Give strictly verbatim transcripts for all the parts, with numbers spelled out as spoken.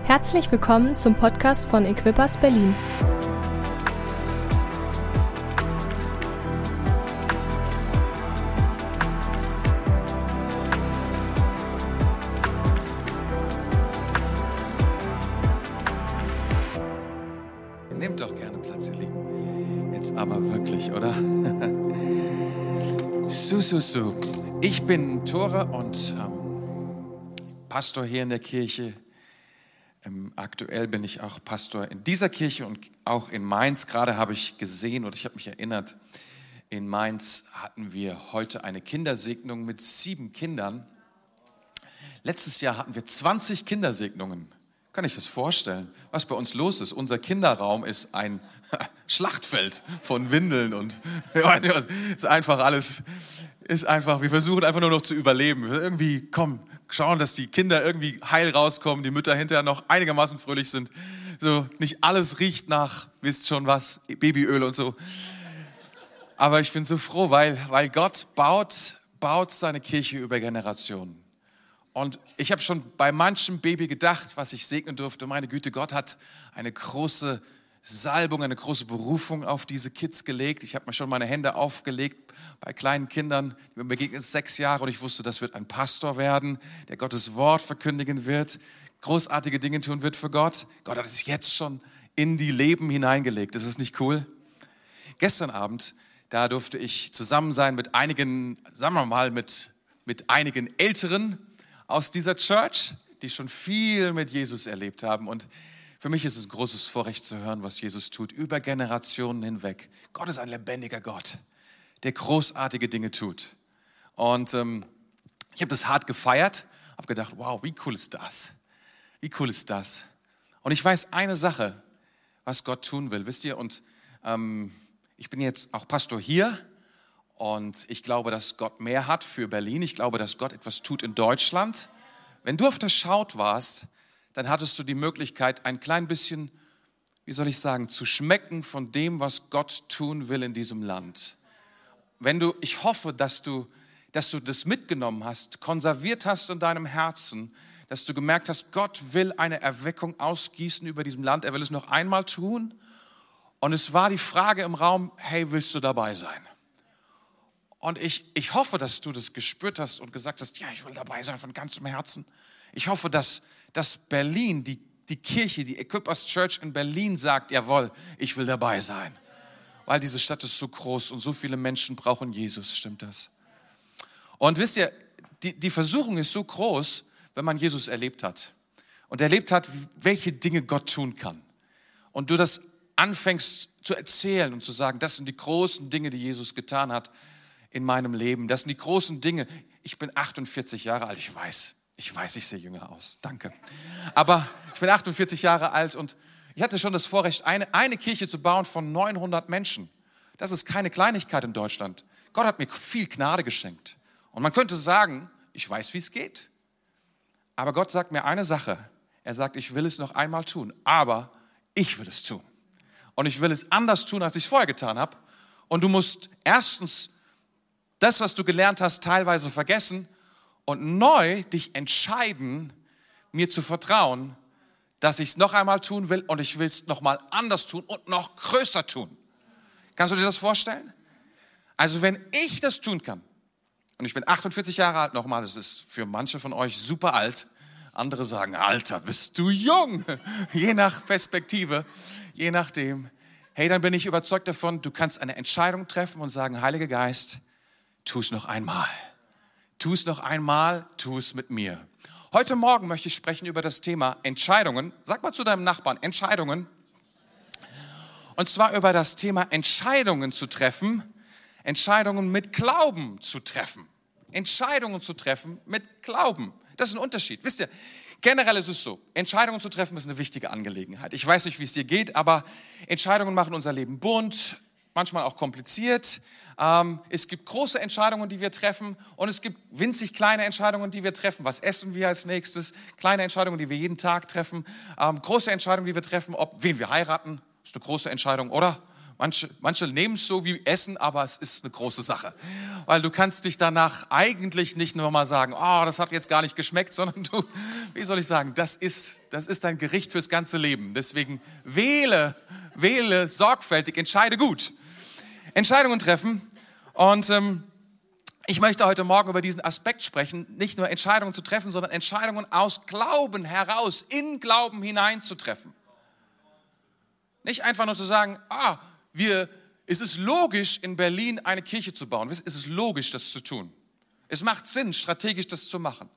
Herzlich willkommen zum Podcast von Equippers Berlin. Nehmt doch gerne Platz, ihr Lieben. Jetzt aber wirklich, oder? Su, su, su. Ich bin Tore und ähm, Pastor hier in der Kirche. Ähm, aktuell bin ich auch Pastor in dieser Kirche und auch in Mainz. Gerade habe ich gesehen und ich habe mich erinnert, in Mainz hatten wir heute eine Kindersegnung mit sieben Kindern. Letztes Jahr hatten wir zwanzig Kindersegnungen. Kann ich das vorstellen, was bei uns los ist? Unser Kinderraum ist ein Schlachtfeld von Windeln und ist einfach alles, ist einfach, wir versuchen einfach nur noch zu überleben. Irgendwie, komm, schauen, dass die Kinder irgendwie heil rauskommen, die Mütter hinterher noch einigermaßen fröhlich sind. So, nicht alles riecht nach, wisst schon was, Babyöl und so. Aber ich bin so froh, weil, weil Gott baut, baut seine Kirche über Generationen. Und ich habe schon bei manchem Baby gedacht, was ich segnen durfte. Meine Güte, Gott hat eine große Salbung, eine große Berufung auf diese Kids gelegt. Ich habe mir schon meine Hände aufgelegt bei kleinen Kindern, die mir begegnen, sechs Jahre. Und ich wusste, das wird ein Pastor werden, der Gottes Wort verkündigen wird, großartige Dinge tun wird für Gott. Gott hat es jetzt schon in die Leben hineingelegt. Ist es nicht cool? Gestern Abend, da durfte ich zusammen sein mit einigen, sagen wir mal, mit, mit einigen Älteren aus dieser Church, die schon viel mit Jesus erlebt haben. Und für mich ist es ein großes Vorrecht zu hören, was Jesus tut, über Generationen hinweg. Gott ist ein lebendiger Gott, der großartige Dinge tut. Und ähm, ich habe das hart gefeiert, habe gedacht, wow, wie cool ist das? Wie cool ist das? Und ich weiß eine Sache, was Gott tun will, wisst ihr? Und ähm, ich bin jetzt auch Pastor hier. Und ich glaube, dass Gott mehr hat für Berlin. Ich glaube, dass Gott etwas tut in Deutschland. Wenn du auf der Schaut warst, dann hattest du die Möglichkeit, ein klein bisschen, wie soll ich sagen, zu schmecken von dem, was Gott tun will in diesem Land. Wenn du, ich hoffe, dass du, dass du das mitgenommen hast, konserviert hast in deinem Herzen, dass du gemerkt hast, Gott will eine Erweckung ausgießen über diesem Land. Er will es noch einmal tun. Und es war die Frage im Raum, hey, willst du dabei sein? Und ich, ich hoffe, dass du das gespürt hast und gesagt hast, ja, ich will dabei sein von ganzem Herzen. Ich hoffe, dass, dass Berlin, die, die Kirche, die Equippers Church in Berlin sagt, jawohl, ich will dabei sein. Weil diese Stadt ist so groß und so viele Menschen brauchen Jesus, stimmt das? Und wisst ihr, die, die Versuchung ist so groß, wenn man Jesus erlebt hat. Und erlebt hat, welche Dinge Gott tun kann. Und du das anfängst zu erzählen und zu sagen, das sind die großen Dinge, die Jesus getan hat in meinem Leben. Das sind die großen Dinge. Ich bin achtundvierzig Jahre alt, ich weiß. Ich weiß, ich sehe jünger aus. Danke. Aber ich bin achtundvierzig Jahre alt und ich hatte schon das Vorrecht, eine, eine Kirche zu bauen von neunhundert Menschen. Das ist keine Kleinigkeit in Deutschland. Gott hat mir viel Gnade geschenkt. Und man könnte sagen, ich weiß, wie es geht. Aber Gott sagt mir eine Sache. Er sagt, ich will es noch einmal tun, aber ich will es tun. Und ich will es anders tun, als ich es vorher getan habe. Und du musst erstens das, was du gelernt hast, teilweise vergessen und neu dich entscheiden, mir zu vertrauen, dass ich es noch einmal tun will und ich will es noch mal anders tun und noch größer tun. Kannst du dir das vorstellen? Also wenn ich das tun kann, und ich bin achtundvierzig Jahre alt, nochmal, das ist für manche von euch super alt, andere sagen, Alter, bist du jung, je nach Perspektive, je nachdem. Hey, dann bin ich überzeugt davon, du kannst eine Entscheidung treffen und sagen, Heiliger Geist, tu es noch einmal. Tu es noch einmal, tu es mit mir. Heute Morgen möchte ich sprechen über das Thema Entscheidungen. Sag mal zu deinem Nachbarn, Entscheidungen. Und zwar über das Thema Entscheidungen zu treffen, Entscheidungen mit Glauben zu treffen. Entscheidungen zu treffen mit Glauben. Das ist ein Unterschied. Wisst ihr, generell ist es so, Entscheidungen zu treffen ist eine wichtige Angelegenheit. Ich weiß nicht, wie es dir geht, aber Entscheidungen machen unser Leben bunt, manchmal auch kompliziert. Ähm, es gibt große Entscheidungen, die wir treffen und es gibt winzig kleine Entscheidungen, die wir treffen. Was essen wir als nächstes? Kleine Entscheidungen, die wir jeden Tag treffen. Ähm, große Entscheidungen, die wir treffen, ob wen wir heiraten. Das ist eine große Entscheidung, oder? Manche, manche nehmen es so wie Essen, aber es ist eine große Sache. Weil du kannst dich danach eigentlich nicht nur mal sagen, oh, das hat jetzt gar nicht geschmeckt, sondern du, wie soll ich sagen, das ist, das ist dein Gericht fürs ganze Leben. Deswegen wähle, wähle sorgfältig, entscheide gut. Entscheidungen treffen. Und ähm, ich möchte heute Morgen über diesen Aspekt sprechen, nicht nur Entscheidungen zu treffen, sondern Entscheidungen aus Glauben heraus, in Glauben hinein zu treffen. Nicht einfach nur zu sagen, ah, wir, es ist logisch, in Berlin eine Kirche zu bauen. Es ist logisch, das zu tun. Es macht Sinn, strategisch das zu machen.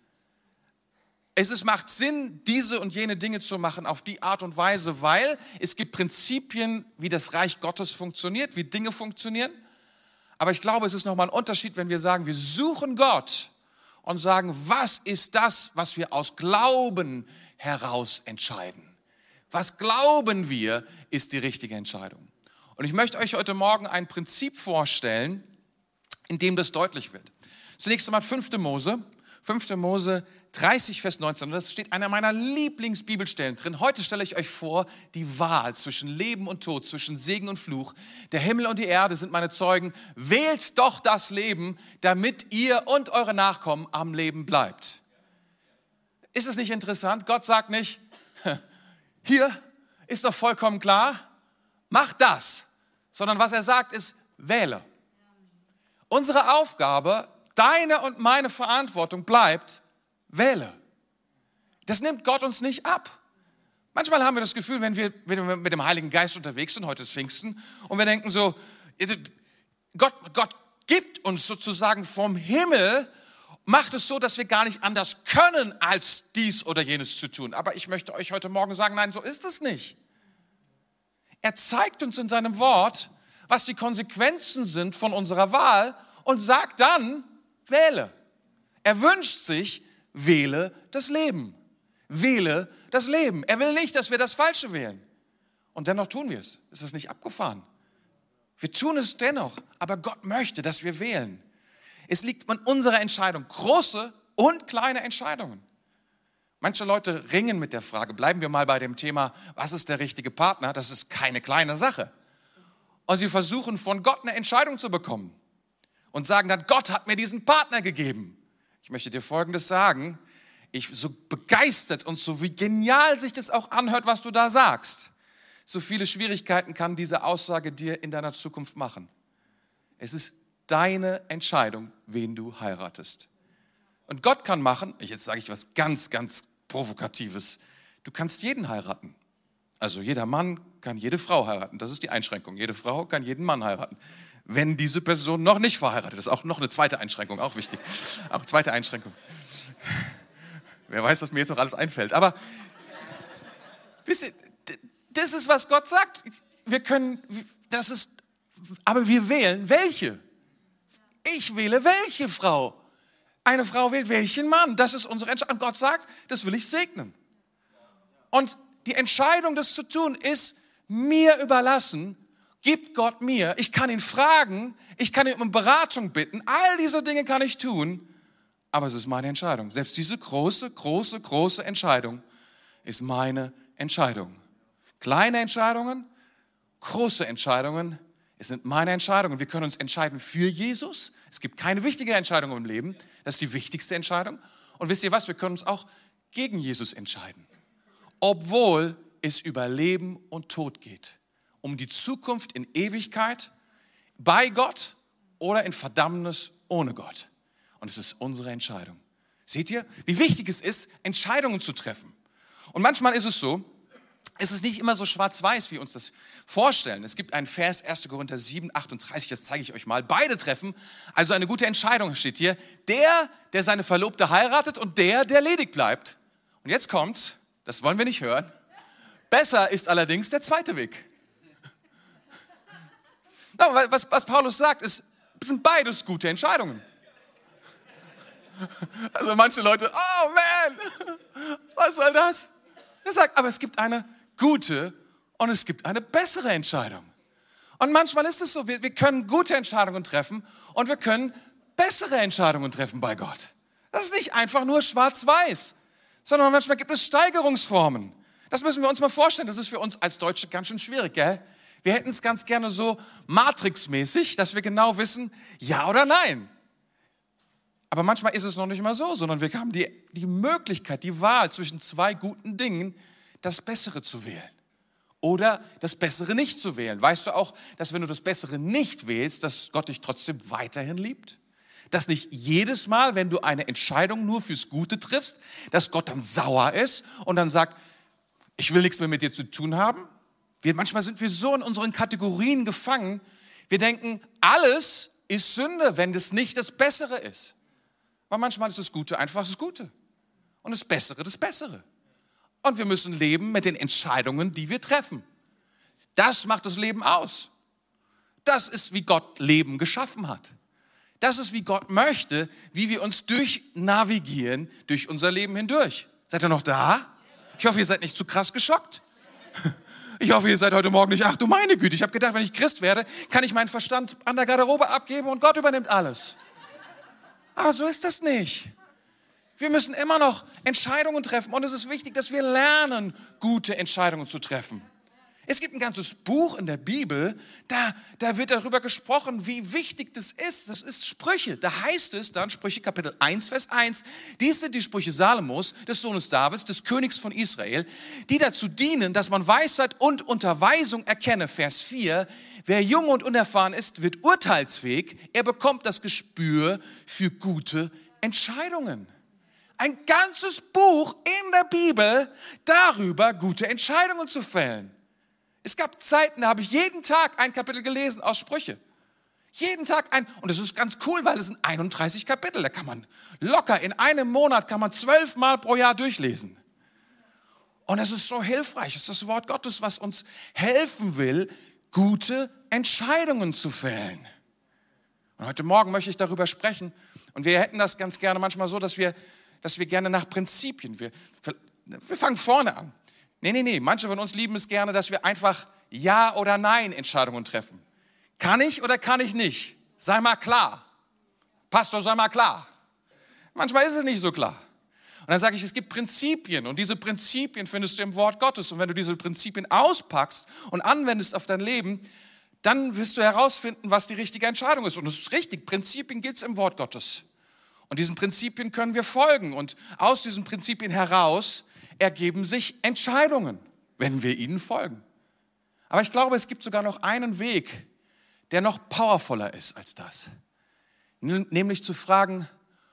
Es ist, macht Sinn, diese und jene Dinge zu machen auf die Art und Weise, weil es gibt Prinzipien, wie das Reich Gottes funktioniert, wie Dinge funktionieren. Aber ich glaube, es ist nochmal ein Unterschied, wenn wir sagen, wir suchen Gott und sagen, was ist das, was wir aus Glauben heraus entscheiden? Was glauben wir, ist die richtige Entscheidung? Und ich möchte euch heute Morgen ein Prinzip vorstellen, in dem das deutlich wird. Zunächst einmal fünfte Mose, fünfte Mose dreißig, Vers neunzehn. Und das steht einer meiner Lieblingsbibelstellen drin. Heute stelle ich euch vor, die Wahl zwischen Leben und Tod, zwischen Segen und Fluch. Der Himmel und die Erde sind meine Zeugen. Wählt doch das Leben, damit ihr und eure Nachkommen am Leben bleibt. Ist es nicht interessant? Gott sagt nicht, hier ist doch vollkommen klar, mach das, sondern was er sagt ist, wähle. Unsere Aufgabe, deine und meine Verantwortung bleibt, wähle. Das nimmt Gott uns nicht ab. Manchmal haben wir das Gefühl, wenn wir, wenn wir mit dem Heiligen Geist unterwegs sind, heute ist Pfingsten, und wir denken so, Gott, Gott gibt uns sozusagen vom Himmel, macht es so, dass wir gar nicht anders können, als dies oder jenes zu tun. Aber ich möchte euch heute Morgen sagen, nein, so ist es nicht. Er zeigt uns in seinem Wort, was die Konsequenzen sind von unserer Wahl und sagt dann, wähle. Er wünscht sich, wähle das Leben. Wähle das Leben. Er will nicht, dass wir das Falsche wählen. Und dennoch tun wir es. Es ist nicht abgefahren. Wir tun es dennoch, aber Gott möchte, dass wir wählen. Es liegt an unserer Entscheidung, große und kleine Entscheidungen. Manche Leute ringen mit der Frage, bleiben wir mal bei dem Thema, was ist der richtige Partner? Das ist keine kleine Sache. Und sie versuchen von Gott eine Entscheidung zu bekommen und sagen dann, Gott hat mir diesen Partner gegeben. Ich möchte dir Folgendes sagen, ich, so begeistert und so wie genial sich das auch anhört, was du da sagst, so viele Schwierigkeiten kann diese Aussage dir in deiner Zukunft machen. Es ist deine Entscheidung, wen du heiratest. Und Gott kann machen, jetzt sage ich was ganz, ganz Provokatives, du kannst jeden heiraten. Also jeder Mann kann jede Frau heiraten, das ist die Einschränkung. Jede Frau kann jeden Mann heiraten, wenn diese Person noch nicht verheiratet ist. Auch noch eine zweite Einschränkung, auch wichtig. Auch zweite Einschränkung. Wer weiß, was mir jetzt noch alles einfällt. Aber wisst ihr, das ist, was Gott sagt. Wir können, das ist, aber wir wählen welche. Ich wähle welche Frau. Eine Frau wählt welchen Mann. Das ist unsere Entscheidung. Und Gott sagt, das will ich segnen. Und die Entscheidung, das zu tun, ist mir überlassen. Gibt Gott mir. Ich kann ihn fragen. Ich kann ihn um Beratung bitten. All diese Dinge kann ich tun. Aber es ist meine Entscheidung. Selbst diese große, große, große Entscheidung ist meine Entscheidung. Kleine Entscheidungen, große Entscheidungen, es sind meine Entscheidungen. Wir können uns entscheiden für Jesus. Es gibt keine wichtige Entscheidung im Leben. Das ist die wichtigste Entscheidung. Und wisst ihr was? Wir können uns auch gegen Jesus entscheiden. Obwohl es über Leben und Tod geht. Um die Zukunft in Ewigkeit bei Gott oder in Verdammnis ohne Gott. Und es ist unsere Entscheidung. Seht ihr, wie wichtig es ist, Entscheidungen zu treffen. Und manchmal ist es so, es ist nicht immer so schwarz-weiß, wie wir uns das vorstellen. Es gibt einen Vers, erster Korinther sieben, achtunddreißig, das zeige ich euch mal. Beide treffen, also eine gute Entscheidung steht hier. Der, der seine Verlobte heiratet und der, der ledig bleibt. Und jetzt kommt, das wollen wir nicht hören, besser ist allerdings der zweite Weg. Was, was Paulus sagt, ist, es sind beides gute Entscheidungen. Also manche Leute, oh man, was soll das? Er sagt, aber es gibt eine gute und es gibt eine bessere Entscheidung. Und manchmal ist es so, wir, wir können gute Entscheidungen treffen und wir können bessere Entscheidungen treffen bei Gott. Das ist nicht einfach nur schwarz-weiß, sondern manchmal gibt es Steigerungsformen. Das müssen wir uns mal vorstellen, das ist für uns als Deutsche ganz schön schwierig, gell? Wir hätten es ganz gerne so Matrix-mäßig, dass wir genau wissen, ja oder nein. Aber manchmal ist es noch nicht mal so, sondern wir haben die, die Möglichkeit, die Wahl zwischen zwei guten Dingen, das Bessere zu wählen. Oder das Bessere nicht zu wählen. Weißt du auch, dass wenn du das Bessere nicht wählst, dass Gott dich trotzdem weiterhin liebt? Dass nicht jedes Mal, wenn du eine Entscheidung nur fürs Gute triffst, dass Gott dann sauer ist und dann sagt, ich will nichts mehr mit dir zu tun haben? Wir, manchmal sind wir so in unseren Kategorien gefangen, wir denken, alles ist Sünde, wenn das nicht das Bessere ist. Aber manchmal ist das Gute einfach das Gute und das Bessere das Bessere. Und wir müssen leben mit den Entscheidungen, die wir treffen. Das macht das Leben aus. Das ist, wie Gott Leben geschaffen hat. Das ist, wie Gott möchte, wie wir uns durchnavigieren durch unser Leben hindurch. Seid ihr noch da? Ich hoffe, ihr seid nicht zu krass geschockt. Ich hoffe, ihr seid heute Morgen nicht, ach du meine Güte, ich habe gedacht, wenn ich Christ werde, kann ich meinen Verstand an der Garderobe abgeben und Gott übernimmt alles. Aber so ist das nicht. Wir müssen immer noch Entscheidungen treffen und es ist wichtig, dass wir lernen, gute Entscheidungen zu treffen. Es gibt ein ganzes Buch in der Bibel, da, da wird darüber gesprochen, wie wichtig das ist. Das ist Sprüche. Da heißt es dann, Sprüche Kapitel eins, Vers eins, dies sind die Sprüche Salomos, des Sohnes Davids, des Königs von Israel, die dazu dienen, dass man Weisheit und Unterweisung erkenne. Vers vier, wer jung und unerfahren ist, wird urteilsfähig. Er bekommt das Gespür für gute Entscheidungen. Ein ganzes Buch in der Bibel darüber, gute Entscheidungen zu fällen. Es gab Zeiten, da habe ich jeden Tag ein Kapitel gelesen aus Sprüche. Jeden Tag ein, und das ist ganz cool, weil es sind einunddreißig Kapitel. Da kann man locker, in einem Monat kann man zwölf Mal pro Jahr durchlesen. Und es ist so hilfreich, es ist das Wort Gottes, was uns helfen will, gute Entscheidungen zu fällen. Und heute Morgen möchte ich darüber sprechen. Und wir hätten das ganz gerne manchmal so, dass wir, dass wir gerne nach Prinzipien, wir, wir fangen vorne an. Nee, nee, nee, manche von uns lieben es gerne, dass wir einfach Ja- oder Nein-Entscheidungen treffen. Kann ich oder kann ich nicht? Sei mal klar. Pastor, sei mal klar. Manchmal ist es nicht so klar. Und dann sage ich, es gibt Prinzipien und diese Prinzipien findest du im Wort Gottes. Und wenn du diese Prinzipien auspackst und anwendest auf dein Leben, dann wirst du herausfinden, was die richtige Entscheidung ist. Und es ist richtig, Prinzipien gibt es im Wort Gottes. Und diesen Prinzipien können wir folgen. Und aus diesen Prinzipien heraus ergeben sich Entscheidungen, wenn wir ihnen folgen. Aber ich glaube, es gibt sogar noch einen Weg, der noch powervoller ist als das. Nämlich zu fragen,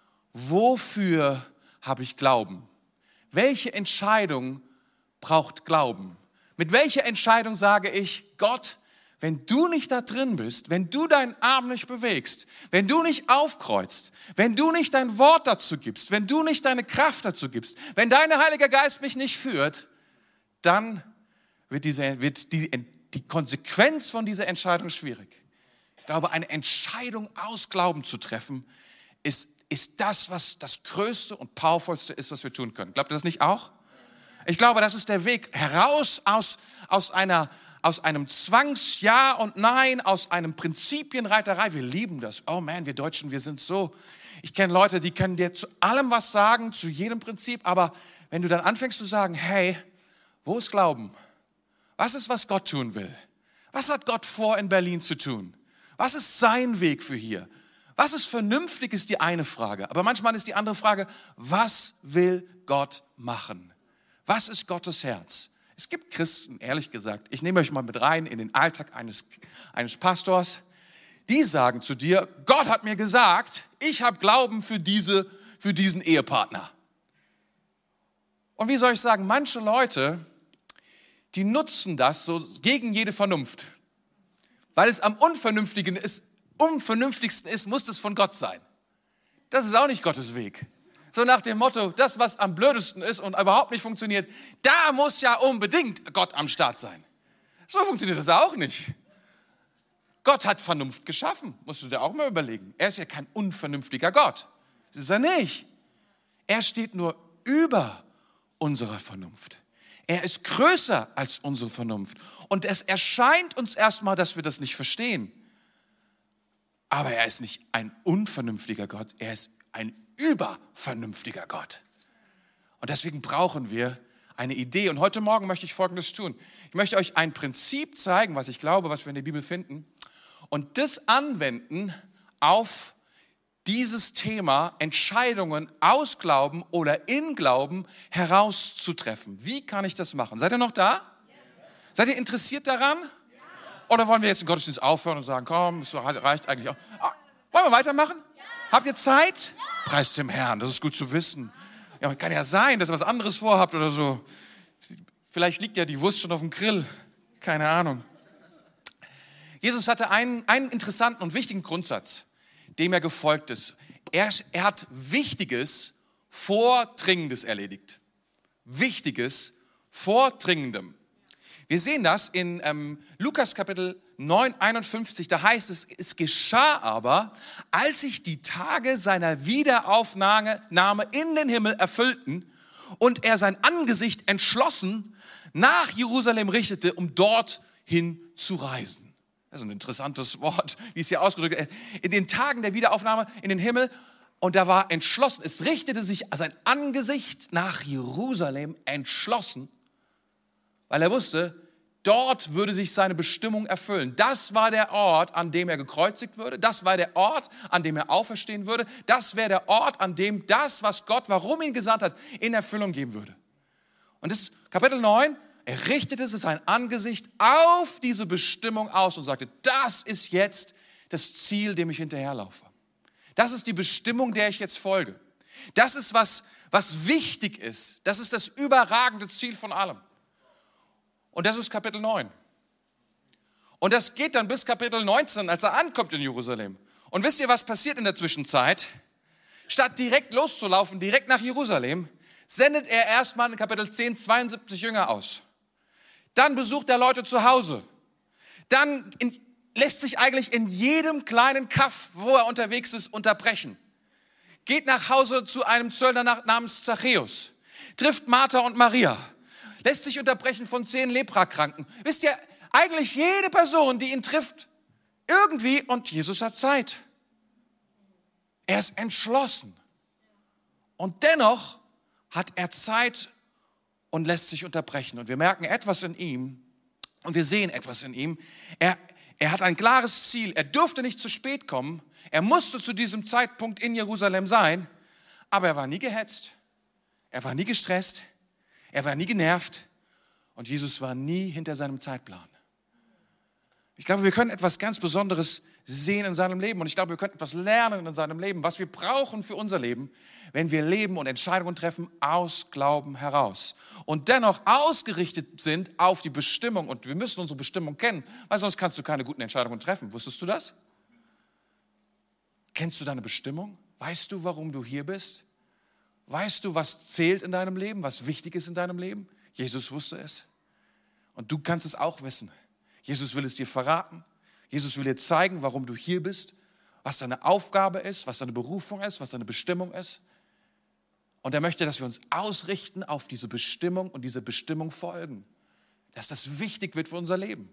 wofür habe ich Glauben? Welche Entscheidung braucht Glauben? Mit welcher Entscheidung sage ich, Gott, wenn du nicht da drin bist, wenn du deinen Arm nicht bewegst, wenn du nicht aufkreuzt, wenn du nicht dein Wort dazu gibst, wenn du nicht deine Kraft dazu gibst, wenn dein Heiliger Geist mich nicht führt, dann wird, diese, wird die, die Konsequenz von dieser Entscheidung schwierig. Ich glaube, eine Entscheidung aus Glauben zu treffen, ist, ist das, was das Größte und Powervollste ist, was wir tun können. Glaubt ihr das nicht auch? Ich glaube, das ist der Weg heraus aus, aus einer aus einem Zwangs-Ja und Nein, aus einem Prinzipienreiterei. Wir lieben das. Oh man, wir Deutschen, wir sind so. Ich kenne Leute, die können dir zu allem was sagen, zu jedem Prinzip. Aber wenn du dann anfängst zu sagen, hey, wo ist Glauben? Was ist, was Gott tun will? Was hat Gott vor, in Berlin zu tun? Was ist sein Weg für hier? Was ist vernünftig, ist die eine Frage. Aber manchmal ist die andere Frage, was will Gott machen? Was ist Gottes Herz? Es gibt Christen, ehrlich gesagt, ich nehme euch mal mit rein in den Alltag eines, eines Pastors, die sagen zu dir, Gott hat mir gesagt, ich habe Glauben für, diese, für diesen Ehepartner. Und wie soll ich sagen, manche Leute, die nutzen das so gegen jede Vernunft. Weil es am unvernünftigen ist, unvernünftigsten ist, muss es von Gott sein. Das ist auch nicht Gottes Weg. So nach dem Motto, das, was am blödesten ist und überhaupt nicht funktioniert, da muss ja unbedingt Gott am Start sein. So funktioniert das auch nicht. Gott hat Vernunft geschaffen, musst du dir auch mal überlegen. Er ist ja kein unvernünftiger Gott. Das ist er nicht. Er steht nur über unserer Vernunft. Er ist größer als unsere Vernunft. Und es erscheint uns erstmal, dass wir das nicht verstehen. Aber er ist nicht ein unvernünftiger Gott, er ist ein übervernünftiger Gott. Und deswegen brauchen wir eine Idee. Und heute Morgen möchte ich Folgendes tun. Ich möchte euch ein Prinzip zeigen, was ich glaube, was wir in der Bibel finden, und das anwenden auf dieses Thema, Entscheidungen aus Glauben oder in Glauben herauszutreffen. Wie kann ich das machen? Seid ihr noch da? Ja. Seid ihr interessiert daran? Ja. Oder wollen wir jetzt den Gottesdienst aufhören und sagen, komm, es reicht eigentlich auch. Ah, wollen wir weitermachen? Ja. Habt ihr Zeit? Ja. Preis dem Herrn, das ist gut zu wissen. Ja, kann ja sein, dass ihr was anderes vorhabt oder so. Vielleicht liegt ja die Wurst schon auf dem Grill. Keine Ahnung. Jesus hatte einen, einen interessanten und wichtigen Grundsatz, dem er gefolgt ist. Er, er hat Wichtiges vor Dringendes erledigt. Wichtiges vor Dringendem. Wir sehen das in ähm, Lukas Kapitel neun, einundfünfzig. Da heißt es, es geschah aber, als sich die Tage seiner Wiederaufnahme in den Himmel erfüllten und er sein Angesicht entschlossen nach Jerusalem richtete, um dorthin zu reisen. Das ist ein interessantes Wort, wie es hier ausgedrückt ist. In den Tagen der Wiederaufnahme in den Himmel, und da war entschlossen, es richtete sich sein Angesicht nach Jerusalem entschlossen, weil er wusste, dort würde sich seine Bestimmung erfüllen. Das war der Ort, an dem er gekreuzigt würde. Das war der Ort, an dem er auferstehen würde. Das wäre der Ort, an dem das, was Gott, warum ihn gesandt hat, in Erfüllung gehen würde. Und das Kapitel neun, er richtete sein Angesicht auf diese Bestimmung aus und sagte, das ist jetzt das Ziel, dem ich hinterherlaufe. Das ist die Bestimmung, der ich jetzt folge. Das ist, was, was wichtig ist. Das ist das überragende Ziel von allem. Und das ist Kapitel neun. Und das geht dann bis Kapitel neunzehn, als er ankommt in Jerusalem. Und wisst ihr, was passiert in der Zwischenzeit? Statt direkt loszulaufen, direkt nach Jerusalem, sendet er erstmal in Kapitel zehn zweiundsiebzig Jünger aus. Dann besucht er Leute zu Hause. Dann in, lässt sich eigentlich in jedem kleinen Kaff, wo er unterwegs ist, unterbrechen. Geht nach Hause zu einem Zöllner namens Zachäus. Trifft Martha und Maria. Lässt sich unterbrechen von zehn Leprakranken. Wisst ihr, eigentlich jede Person, die ihn trifft, irgendwie, und Jesus hat Zeit. Er ist entschlossen. Und dennoch hat er Zeit und lässt sich unterbrechen. Und wir merken etwas in ihm und wir sehen etwas in ihm. Er, er hat ein klares Ziel. Er durfte nicht zu spät kommen. Er musste zu diesem Zeitpunkt in Jerusalem sein. Aber er war nie gehetzt. Er war nie gestresst. Er war nie genervt. Und Jesus war nie hinter seinem Zeitplan. Ich glaube, wir können etwas ganz Besonderes sehen in seinem Leben. Und ich glaube, wir können etwas lernen in seinem Leben, was wir brauchen für unser Leben, wenn wir leben und Entscheidungen treffen aus Glauben heraus. Und dennoch ausgerichtet sind auf die Bestimmung. Und wir müssen unsere Bestimmung kennen, weil sonst kannst du keine guten Entscheidungen treffen. Wusstest du das? Kennst du deine Bestimmung? Weißt du, warum du hier bist? Weißt du, was zählt in deinem Leben, was wichtig ist in deinem Leben? Jesus wusste es. Und du kannst es auch wissen. Jesus will es dir verraten. Jesus will dir zeigen, warum du hier bist, was deine Aufgabe ist, was deine Berufung ist, was deine Bestimmung ist. Und er möchte, dass wir uns ausrichten auf diese Bestimmung und diese Bestimmung folgen. Dass das wichtig wird für unser Leben.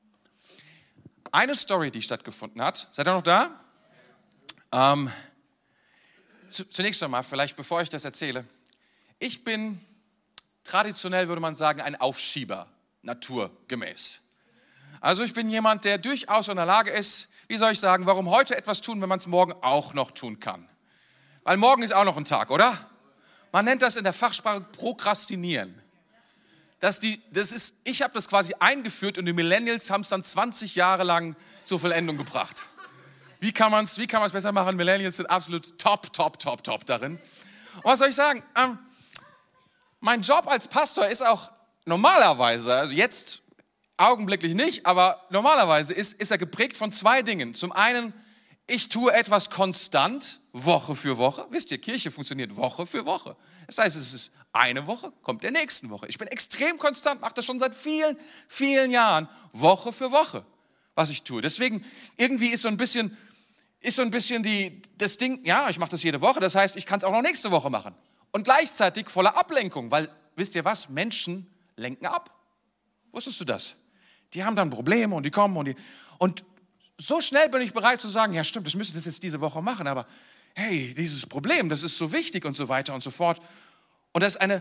Eine Story, die stattgefunden hat, seid ihr noch da? Ähm, zunächst einmal, vielleicht bevor ich das erzähle. Ich bin traditionell, würde man sagen, ein Aufschieber, naturgemäß. Also ich bin jemand, der durchaus in der Lage ist, wie soll ich sagen, warum heute etwas tun, wenn man es morgen auch noch tun kann. Weil morgen ist auch noch ein Tag, oder? Man nennt das in der Fachsprache Prokrastinieren. Das die, das ist, ich habe das quasi eingeführt und die Millennials haben es dann zwanzig Jahre lang zur Vollendung gebracht. Wie kann man es wie kann man es besser machen? Millennials sind absolut top, top, top, top darin. Und was soll ich sagen? Ähm, mein Job als Pastor ist auch normalerweise, also jetzt augenblicklich nicht, aber normalerweise ist, ist er geprägt von zwei Dingen. Zum einen, ich tue etwas konstant, Woche für Woche. Wisst ihr, Kirche funktioniert Woche für Woche. Das heißt, es ist eine Woche, kommt der nächsten Woche. Ich bin extrem konstant, mache das schon seit vielen, vielen Jahren, Woche für Woche, was ich tue. Deswegen, irgendwie ist so ein bisschen, ist so ein bisschen die, das Ding, ja, ich mache das jede Woche, das heißt, ich kann es auch noch nächste Woche machen. Und gleichzeitig voller Ablenkung, weil, wisst ihr was, Menschen lenken ab. Wusstest du das? Die haben dann Probleme und die kommen und die, und so schnell bin ich bereit zu sagen, ja stimmt, ich müsste das jetzt diese Woche machen, aber hey, dieses Problem, das ist so wichtig und so weiter und so fort. Und das ist eine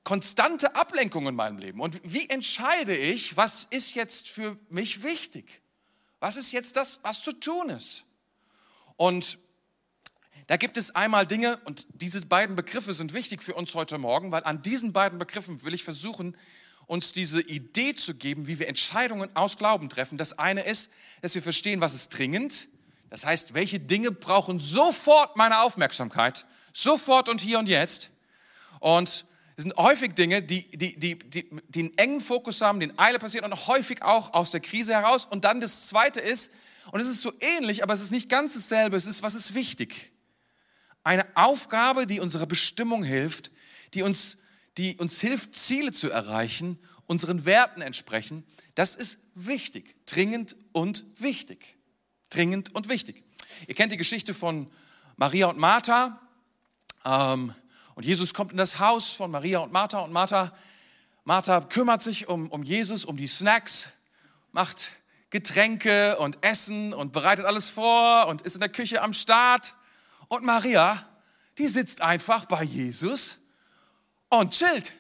konstante Ablenkung in meinem Leben. Und wie entscheide ich, was ist jetzt für mich wichtig? Was ist jetzt das, was zu tun ist? Und da gibt es einmal Dinge, und diese beiden Begriffe sind wichtig für uns heute Morgen, weil an diesen beiden Begriffen will ich versuchen, uns diese Idee zu geben, wie wir Entscheidungen aus Glauben treffen. Das eine ist, dass wir verstehen, was ist dringend. Das heißt, welche Dinge brauchen sofort meine Aufmerksamkeit, sofort und hier und jetzt. Und es sind häufig Dinge, die, die, die, die, die einen engen Fokus haben, die in Eile passieren und häufig auch aus der Krise heraus. Und dann das Zweite ist, und es ist so ähnlich, aber es ist nicht ganz dasselbe, es ist, was ist wichtig? Eine Aufgabe, die unserer Bestimmung hilft, die uns, die uns hilft, Ziele zu erreichen, unseren Werten entsprechen, das ist wichtig, dringend und wichtig. Dringend und wichtig. Ihr kennt die Geschichte von Maria und Martha. Ähm, und Jesus kommt in das Haus von Maria und Martha. Und Martha, Martha kümmert sich um, um Jesus, um die Snacks, macht Getränke und Essen und bereitet alles vor und ist in der Küche am Start. Und Maria, die sitzt einfach bei Jesus und chillt.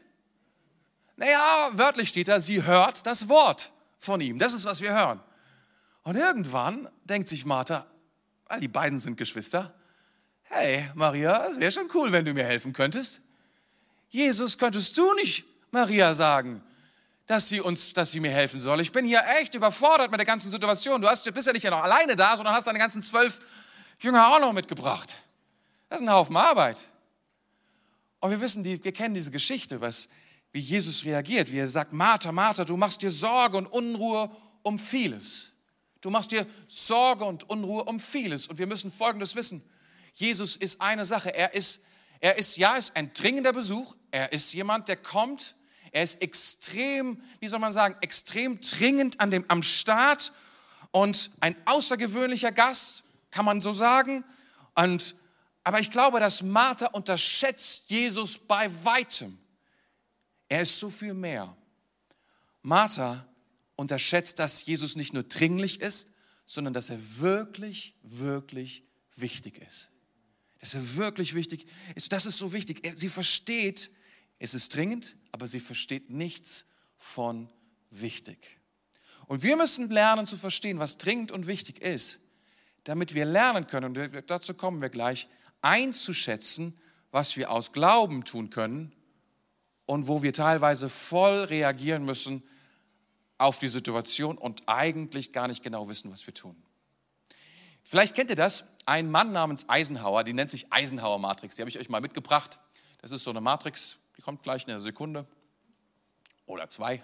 Naja, wörtlich steht da, sie hört das Wort von ihm. Das ist, was wir hören. Und irgendwann denkt sich Martha, weil die beiden sind Geschwister, hey Maria, es wäre schon cool, wenn du mir helfen könntest. Jesus, könntest du nicht Maria sagen, dass sie, uns, dass sie mir helfen soll? Ich bin hier echt überfordert mit der ganzen Situation. Du, hast, du bist ja nicht ja noch alleine da, sondern hast deine ganzen zwölf Jünger auch noch mitgebracht. Das ist ein Haufen Arbeit. Und wir wissen, die, wir kennen diese Geschichte, was, wie Jesus reagiert, wie er sagt, Martha, Martha, du machst dir Sorge und Unruhe um vieles. Du machst dir Sorge und Unruhe um vieles. Und wir müssen Folgendes wissen. Jesus ist eine Sache. Er ist, er ist, ja, ist ein dringender Besuch. Er ist jemand, der kommt. Er ist extrem, wie soll man sagen, extrem dringend an dem, am Start und ein außergewöhnlicher Gast, kann man so sagen. Und, aber ich glaube, dass Martha unterschätzt Jesus bei weitem. Er ist so viel mehr. Martha unterschätzt, dass Jesus nicht nur dringlich ist, sondern dass er wirklich, wirklich wichtig ist. Dass er wirklich wichtig ist. Das ist so wichtig. Sie versteht, es ist dringend, aber sie versteht nichts von wichtig. Und wir müssen lernen zu verstehen, was dringend und wichtig ist, damit wir lernen können, und dazu kommen wir gleich, einzuschätzen, was wir aus Glauben tun können und wo wir teilweise voll reagieren müssen auf die Situation und eigentlich gar nicht genau wissen, was wir tun. Vielleicht kennt ihr das, ein Mann namens Eisenhower, die nennt sich Eisenhower-Matrix, die habe ich euch mal mitgebracht. Das ist so eine Matrix, die kommt gleich in einer Sekunde oder zwei.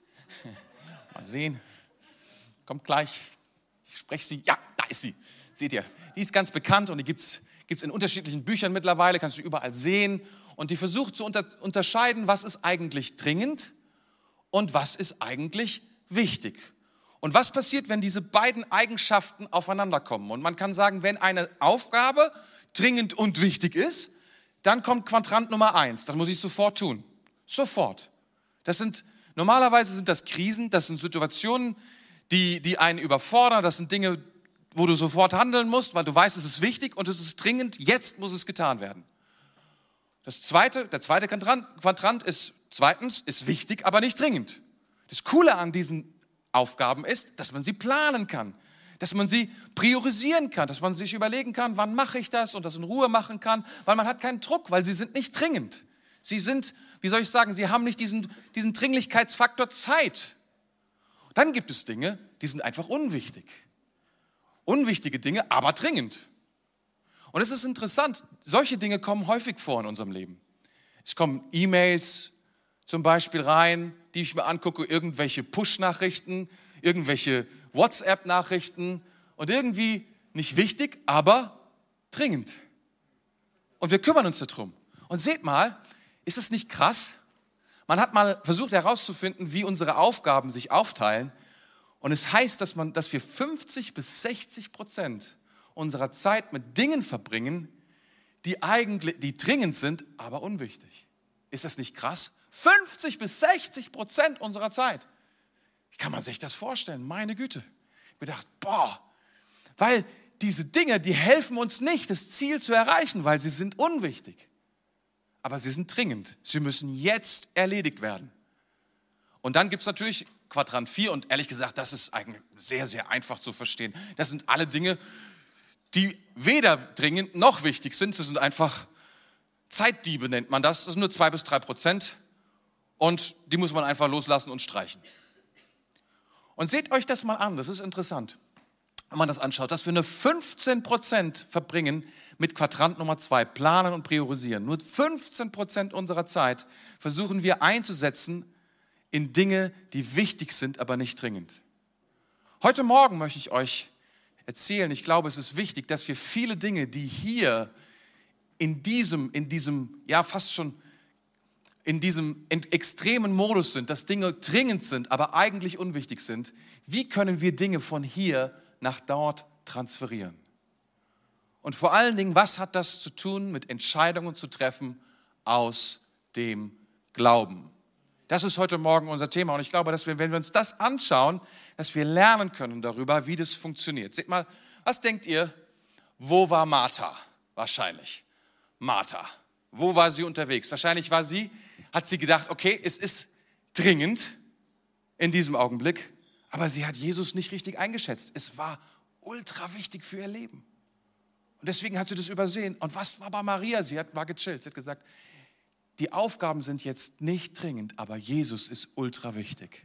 Mal sehen, kommt gleich. Ich spreche sie, ja, da ist sie, seht ihr. Die ist ganz bekannt und die gibt es in unterschiedlichen Büchern mittlerweile, kannst du überall sehen. Und die versucht zu unter, unterscheiden, was ist eigentlich dringend und was ist eigentlich wichtig. Und was passiert, wenn diese beiden Eigenschaften aufeinander kommen? Und man kann sagen, wenn eine Aufgabe dringend und wichtig ist, dann kommt Quadrant Nummer eins. Das muss ich sofort tun. Sofort. Das sind, normalerweise sind das Krisen, das sind Situationen, die, die einen überfordern. Das sind Dinge, wo du sofort handeln musst, weil du weißt, es ist wichtig und es ist dringend. Jetzt muss es getan werden. Das zweite, der zweite Quadrant, Quadrant ist zweitens, ist wichtig, aber nicht dringend. Das Coole an diesen Aufgaben ist, dass man sie planen kann, dass man sie priorisieren kann, dass man sich überlegen kann, wann mache ich das und das in Ruhe machen kann, weil man hat keinen Druck, weil sie sind nicht dringend. Sie sind, wie soll ich sagen, sie haben nicht diesen, diesen Dringlichkeitsfaktor Zeit. Dann gibt es Dinge, die sind einfach unwichtig. Unwichtige Dinge, aber dringend. Und es ist interessant, solche Dinge kommen häufig vor in unserem Leben. Es kommen E-Mails zum Beispiel rein, die ich mir angucke, irgendwelche Push-Nachrichten, irgendwelche WhatsApp-Nachrichten und irgendwie nicht wichtig, aber dringend. Und wir kümmern uns darum. Und seht mal, ist es nicht krass? Man hat mal versucht herauszufinden, wie unsere Aufgaben sich aufteilen. Und es heißt, dass, man, dass wir fünfzig bis sechzig Prozent unserer Zeit mit Dingen verbringen, die eigentlich, die dringend sind, aber unwichtig. Ist das nicht krass? fünfzig bis sechzig Prozent unserer Zeit. Wie kann man sich das vorstellen? Meine Güte. Ich habe gedacht, boah, weil diese Dinge, die helfen uns nicht, das Ziel zu erreichen, weil sie sind unwichtig. aber sie sind dringend. Sie müssen jetzt erledigt werden. Und dann gibt es natürlich Quadrant vier und ehrlich gesagt, das ist eigentlich sehr, sehr einfach zu verstehen. Das sind alle Dinge, die weder dringend noch wichtig sind. Sie sind einfach Zeitdiebe, nennt man das. Das sind nur zwei bis drei Prozent und die muss man einfach loslassen und streichen. Und seht euch das mal an, das ist interessant, wenn man das anschaut, dass wir nur fünfzehn Prozent verbringen mit Quadrant Nummer zwei, planen und priorisieren. Nur fünfzehn Prozent unserer Zeit versuchen wir einzusetzen in Dinge, die wichtig sind, aber nicht dringend. Heute Morgen möchte ich euch erzählen, ich glaube, es ist wichtig, dass wir viele Dinge, die hier in diesem, in diesem, ja fast schon in diesem extremen Modus sind, dass Dinge dringend sind, aber eigentlich unwichtig sind, wie können wir Dinge von hier nach dort transferieren? Und vor allen Dingen, was hat das zu tun mit Entscheidungen zu treffen aus dem Glauben? Das ist heute Morgen unser Thema und ich glaube, dass wir, wenn wir uns das anschauen, dass wir lernen können darüber, wie das funktioniert. Seht mal, was denkt ihr, wo war Martha? Wahrscheinlich. Martha. Wo war sie unterwegs? Wahrscheinlich war sie, hat sie gedacht, okay, es ist dringend in diesem Augenblick, aber sie hat Jesus nicht richtig eingeschätzt. Es war ultra wichtig für ihr Leben. Und deswegen hat sie das übersehen. Und was war bei Maria? Sie hat, war gechillt. Sie hat gesagt, die Aufgaben sind jetzt nicht dringend, aber Jesus ist ultra wichtig.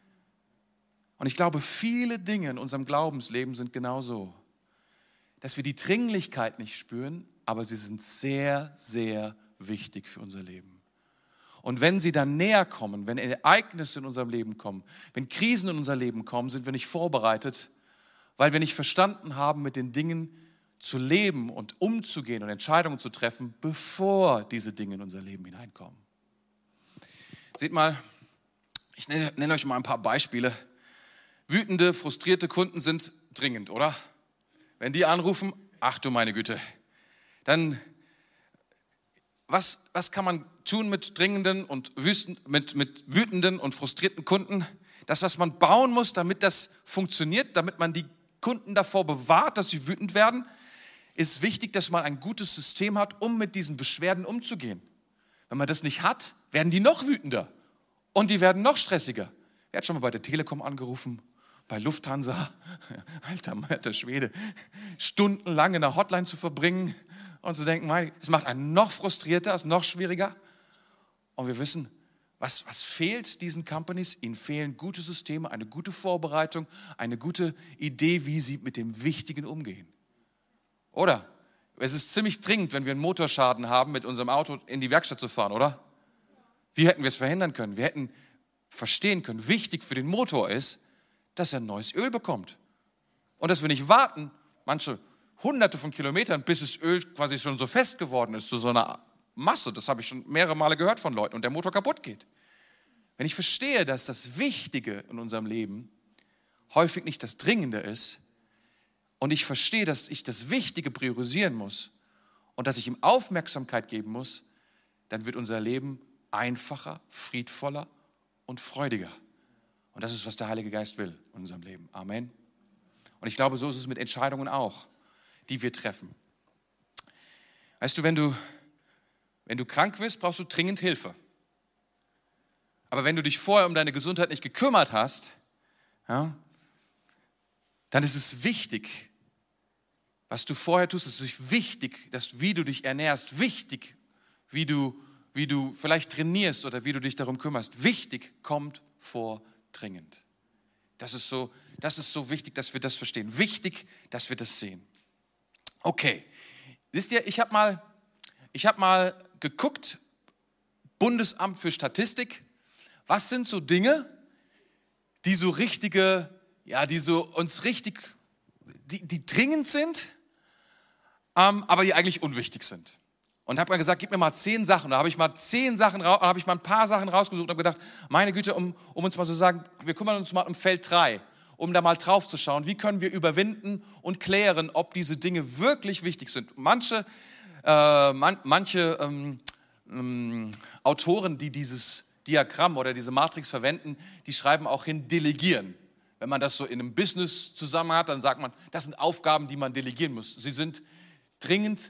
Und ich glaube, viele Dinge in unserem Glaubensleben sind genau so, dass wir die Dringlichkeit nicht spüren, aber sie sind sehr, sehr wichtig für unser Leben. Und wenn sie dann näher kommen, wenn Ereignisse in unserem Leben kommen, wenn Krisen in unser Leben kommen, sind wir nicht vorbereitet, weil wir nicht verstanden haben, mit den Dingen zu leben und umzugehen und Entscheidungen zu treffen, bevor diese Dinge in unser Leben hineinkommen. Seht mal, ich nenne, nenne euch mal ein paar Beispiele. Wütende, frustrierte Kunden sind dringend, oder? Wenn die anrufen, ach du meine Güte, dann was, was kann man tun mit dringenden und wüsten, mit, mit wütenden und frustrierten Kunden? Das, was man bauen muss, damit das funktioniert, damit man die Kunden davor bewahrt, dass sie wütend werden, ist wichtig, dass man ein gutes System hat, um mit diesen Beschwerden umzugehen. Wenn man das nicht hat, werden die noch wütender und die werden noch stressiger. Wer hat schon mal bei der Telekom angerufen, bei Lufthansa, alter, alter Schwede, stundenlang in der Hotline zu verbringen und zu denken, es macht einen noch frustrierter, es ist noch schwieriger. Und wir wissen, was, was fehlt diesen Companies? Ihnen fehlen gute Systeme, eine gute Vorbereitung, eine gute Idee, wie sie mit dem Wichtigen umgehen. Oder? Es ist ziemlich dringend, wenn wir einen Motorschaden haben, mit unserem Auto in die Werkstatt zu fahren, oder? Wie hätten wir es verhindern können? Wir hätten verstehen können, wichtig für den Motor ist, dass er ein neues Öl bekommt. Und dass wir nicht warten, manche hunderte von Kilometern, bis das Öl quasi schon so fest geworden ist, zu so einer Masse. Das habe ich schon mehrere Male gehört von Leuten und der Motor kaputt geht. Wenn ich verstehe, dass das Wichtige in unserem Leben häufig nicht das Dringende ist, und ich verstehe, dass ich das Wichtige priorisieren muss und dass ich ihm Aufmerksamkeit geben muss, dann wird unser Leben einfacher, friedvoller und freudiger. Und das ist, was der Heilige Geist will in unserem Leben. Amen. Und ich glaube, so ist es mit Entscheidungen auch, die wir treffen. Weißt du, wenn du, wenn du krank wirst, brauchst du dringend Hilfe. Aber wenn du dich vorher um deine Gesundheit nicht gekümmert hast, ja, dann ist es wichtig, was du vorher tust. Es ist wichtig, dass, wie du dich ernährst, wichtig, wie du, wie du vielleicht trainierst oder wie du dich darum kümmerst. Wichtig kommt vor dringend. Das ist so, das ist so wichtig, dass wir das verstehen. Wichtig, dass wir das sehen. Okay, wisst ihr, ich habe mal, ich habe mal geguckt, Bundesamt für Statistik, was sind so Dinge, die so richtige, ja, die so uns richtig, die, die dringend sind, ähm, aber die eigentlich unwichtig sind. Und habe mal gesagt, gib mir mal zehn Sachen. Da habe ich mal zehn Sachen, da habe ich mal ein paar Sachen rausgesucht und habe gedacht, meine Güte, um, um uns mal zu sagen, wir kümmern uns mal um Feld drei, um da mal drauf zu schauen, wie können wir überwinden und klären, ob diese Dinge wirklich wichtig sind. Manche, äh, man, manche ähm, ähm, Autoren, die dieses Diagramm oder diese Matrix verwenden, die schreiben auch hin, delegieren. Wenn man das so in einem Business zusammen hat, dann sagt man, das sind Aufgaben, die man delegieren muss. Sie sind dringend,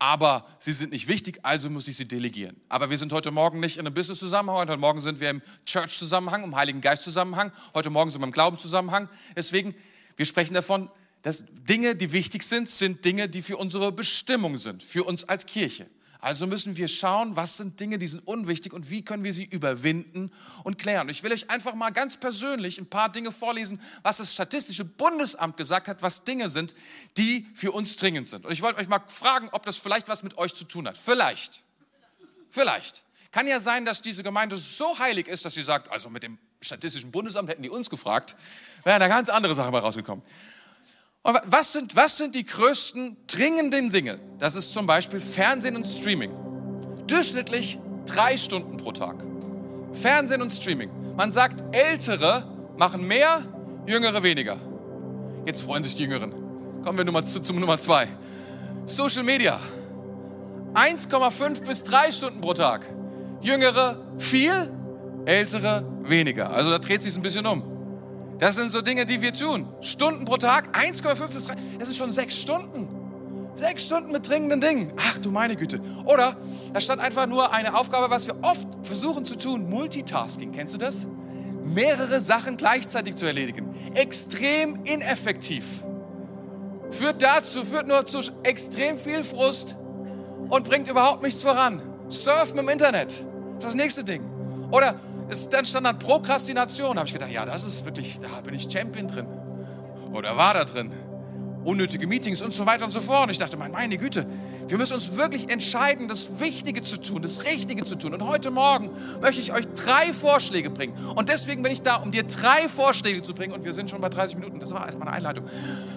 aber sie sind nicht wichtig, also muss ich sie delegieren. Aber wir sind heute Morgen nicht in einem Business-Zusammenhang, heute Morgen sind wir im Church-Zusammenhang, im Heiligen Geist-Zusammenhang, heute Morgen sind wir im Glaubenszusammenhang. Deswegen, wir sprechen davon, dass Dinge, die wichtig sind, sind Dinge, die für unsere Bestimmung sind, für uns als Kirche. Also müssen wir schauen, was sind Dinge, die sind unwichtig und wie können wir sie überwinden und klären. Ich will euch einfach mal ganz persönlich ein paar Dinge vorlesen, was das Statistische Bundesamt gesagt hat, was Dinge sind, die für uns dringend sind. Und ich wollte euch mal fragen, ob das vielleicht was mit euch zu tun hat. Vielleicht. Vielleicht. Kann ja sein, dass diese Gemeinde so heilig ist, dass sie sagt, also mit dem Statistischen Bundesamt hätten die uns gefragt, wäre eine ganz andere Sache mal rausgekommen. Und was sind, was sind die größten dringenden Dinge? Das ist zum Beispiel Fernsehen und Streaming. Durchschnittlich drei Stunden pro Tag. Fernsehen und Streaming. Man sagt, Ältere machen mehr, Jüngere weniger. Jetzt freuen sich die Jüngeren. Kommen wir Nummer, zu, zum Nummer zwei. Social Media. eins Komma fünf bis drei Stunden pro Tag. Jüngere viel, Ältere weniger. Also da dreht sich ein bisschen um. Das sind so Dinge, die wir tun. Stunden pro Tag, eins Komma fünf bis drei, das sind schon sechs Stunden. Sechs Stunden mit dringenden Dingen. Ach du meine Güte. Oder da stand einfach nur eine Aufgabe, was wir oft versuchen zu tun. Multitasking, kennst du das? Mehrere Sachen gleichzeitig zu erledigen. Extrem ineffektiv. Führt dazu, führt nur zu extrem viel Frust und bringt überhaupt nichts voran. Surfen im Internet, das ist das nächste Ding. Oder es, dann stand dann Prokrastination. Da habe ich gedacht, ja, das ist wirklich, da bin ich Champion drin. Oder war da drin. Unnötige Meetings und so weiter und so fort. Und ich dachte, meine Güte, wir müssen uns wirklich entscheiden, das Wichtige zu tun, das Richtige zu tun. Und heute Morgen möchte ich euch drei Vorschläge bringen. Und deswegen bin ich da, um dir drei Vorschläge zu bringen. Und wir sind schon bei dreißig Minuten. Das war erstmal eine Einleitung.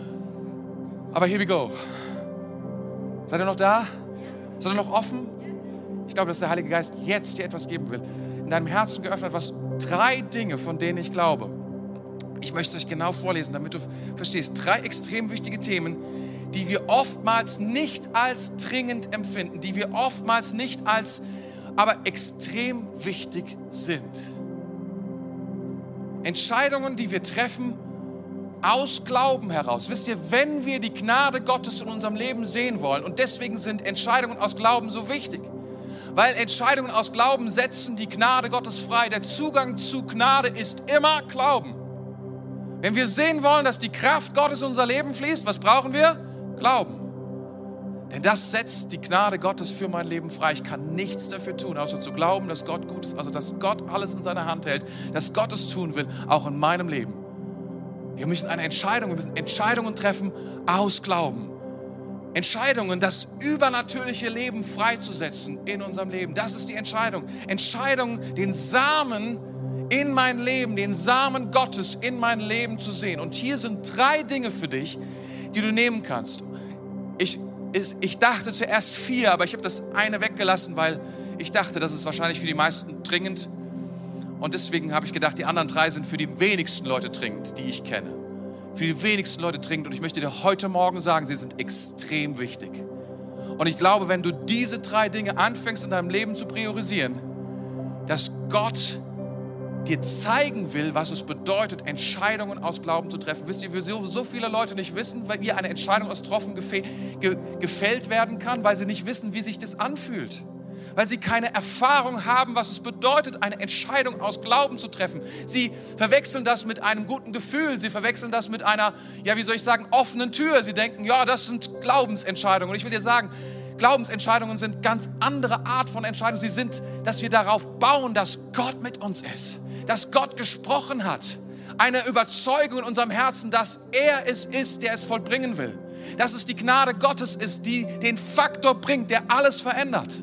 Aber here we go. Seid ihr noch da? Seid ihr noch offen? Ich glaube, dass der Heilige Geist jetzt dir etwas geben will. In deinem Herzen geöffnet, was drei Dinge, von denen ich glaube. Ich möchte es euch genau vorlesen, damit du verstehst. Drei extrem wichtige Themen, die wir oftmals nicht als dringend empfinden, die wir oftmals nicht als, aber extrem wichtig sind. Entscheidungen, die wir treffen aus Glauben heraus. Wisst ihr, wenn wir die Gnade Gottes in unserem Leben sehen wollen, und deswegen sind Entscheidungen aus Glauben so wichtig, weil Entscheidungen aus Glauben setzen die Gnade Gottes frei. Der Zugang zu Gnade ist immer Glauben. Wenn wir sehen wollen, dass die Kraft Gottes in unser Leben fließt, was brauchen wir? Glauben. Denn das setzt die Gnade Gottes für mein Leben frei. Ich kann nichts dafür tun, außer zu glauben, dass Gott gut ist, also dass Gott alles in seiner Hand hält, dass Gott es tun will, auch in meinem Leben. Wir müssen eine Entscheidung, wir müssen Entscheidungen treffen aus Glauben. Entscheidungen, das übernatürliche Leben freizusetzen in unserem Leben. Das ist die Entscheidung. Entscheidung, den Samen in mein Leben, den Samen Gottes in mein Leben zu sehen. Und hier sind drei Dinge für dich, die du nehmen kannst. Ich, ich dachte zuerst vier, aber ich habe das eine weggelassen, weil ich dachte, das ist wahrscheinlich für die meisten dringend. Und deswegen habe ich gedacht, die anderen drei sind für die wenigsten Leute dringend, die ich kenne. Für die wenigsten Leute dringend. Und ich möchte dir heute Morgen sagen, sie sind extrem wichtig. Und ich glaube, wenn du diese drei Dinge anfängst in deinem Leben zu priorisieren, dass Gott dir zeigen will, was es bedeutet, Entscheidungen aus Glauben zu treffen. Wisst ihr, wie so, so viele Leute nicht wissen, wie eine Entscheidung aus Tropfen gefe, ge, gefällt werden kann, weil sie nicht wissen, wie sich das anfühlt. Weil sie keine Erfahrung haben, was es bedeutet, eine Entscheidung aus Glauben zu treffen. Sie verwechseln das mit einem guten Gefühl. Sie verwechseln das mit einer, ja, wie soll ich sagen, offenen Tür. Sie denken, ja, das sind Glaubensentscheidungen. Und ich will dir sagen, Glaubensentscheidungen sind ganz andere Art von Entscheidungen. Sie sind, dass wir darauf bauen, dass Gott mit uns ist. Dass Gott gesprochen hat. Eine Überzeugung in unserem Herzen, dass er es ist, der es vollbringen will. Dass es die Gnade Gottes ist, die den Faktor bringt, der alles verändert.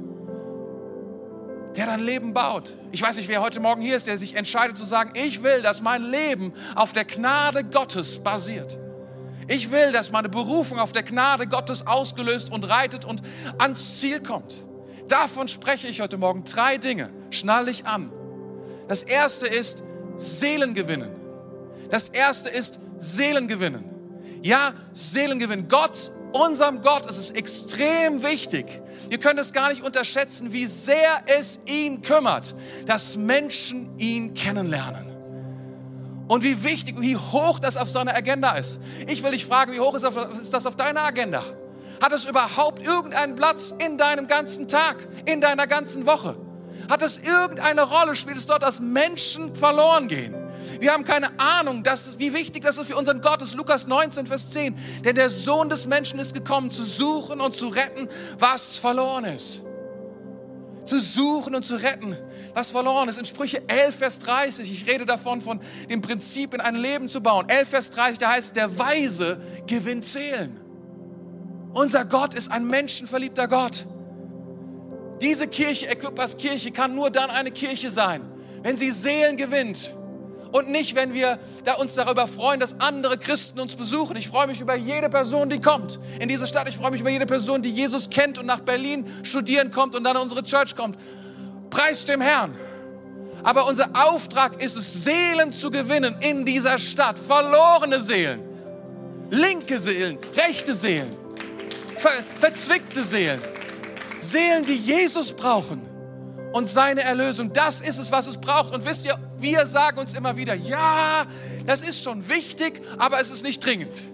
Der dein Leben baut. Ich weiß nicht, wer heute Morgen hier ist, der sich entscheidet zu sagen, ich will, dass mein Leben auf der Gnade Gottes basiert. Ich will, dass meine Berufung auf der Gnade Gottes ausgelöst und reitet und ans Ziel kommt. Davon spreche ich heute Morgen. Drei Dinge. Schnall dich an. Das erste ist Seelengewinnen. Das erste ist Seelengewinnen. Ja, Seelengewinnen. Gott, unserem Gott ist es extrem wichtig. Wir können es gar nicht unterschätzen, wie sehr es ihn kümmert, dass Menschen ihn kennenlernen. Und wie wichtig, wie hoch das auf seiner Agenda ist. Ich will dich fragen, wie hoch ist das auf deiner Agenda? Hat es überhaupt irgendeinen Platz in deinem ganzen Tag, in deiner ganzen Woche? Hat es irgendeine Rolle? Spielt es dort, dass Menschen verloren gehen? Wir haben keine Ahnung, dass, wie wichtig das ist für unseren Gott ist. Lukas neunzehn, Vers zehn. Denn der Sohn des Menschen ist gekommen, zu suchen und zu retten, was verloren ist. Zu suchen und zu retten, was verloren ist. In Sprüche elf, Vers dreißig, ich rede davon, von dem Prinzip, in ein Leben zu bauen. elf, Vers dreißig, da heißt es, der Weise gewinnt Seelen. Unser Gott ist ein menschenverliebter Gott. Diese Kirche, Equipas Kirche, kann nur dann eine Kirche sein, wenn sie Seelen gewinnt. Und nicht, wenn wir da uns darüber freuen, dass andere Christen uns besuchen. Ich freue mich über jede Person, die kommt in diese Stadt. Ich freue mich über jede Person, die Jesus kennt und nach Berlin studieren kommt und dann in unsere Church kommt. Preis dem Herrn. Aber unser Auftrag ist es, Seelen zu gewinnen in dieser Stadt. Verlorene Seelen, linke Seelen, rechte Seelen, ver verzwickte Seelen. Seelen, die Jesus brauchen und seine Erlösung. Das ist es, was es braucht. Und wisst ihr, wir sagen uns immer wieder, ja, das ist schon wichtig, aber es ist nicht dringend.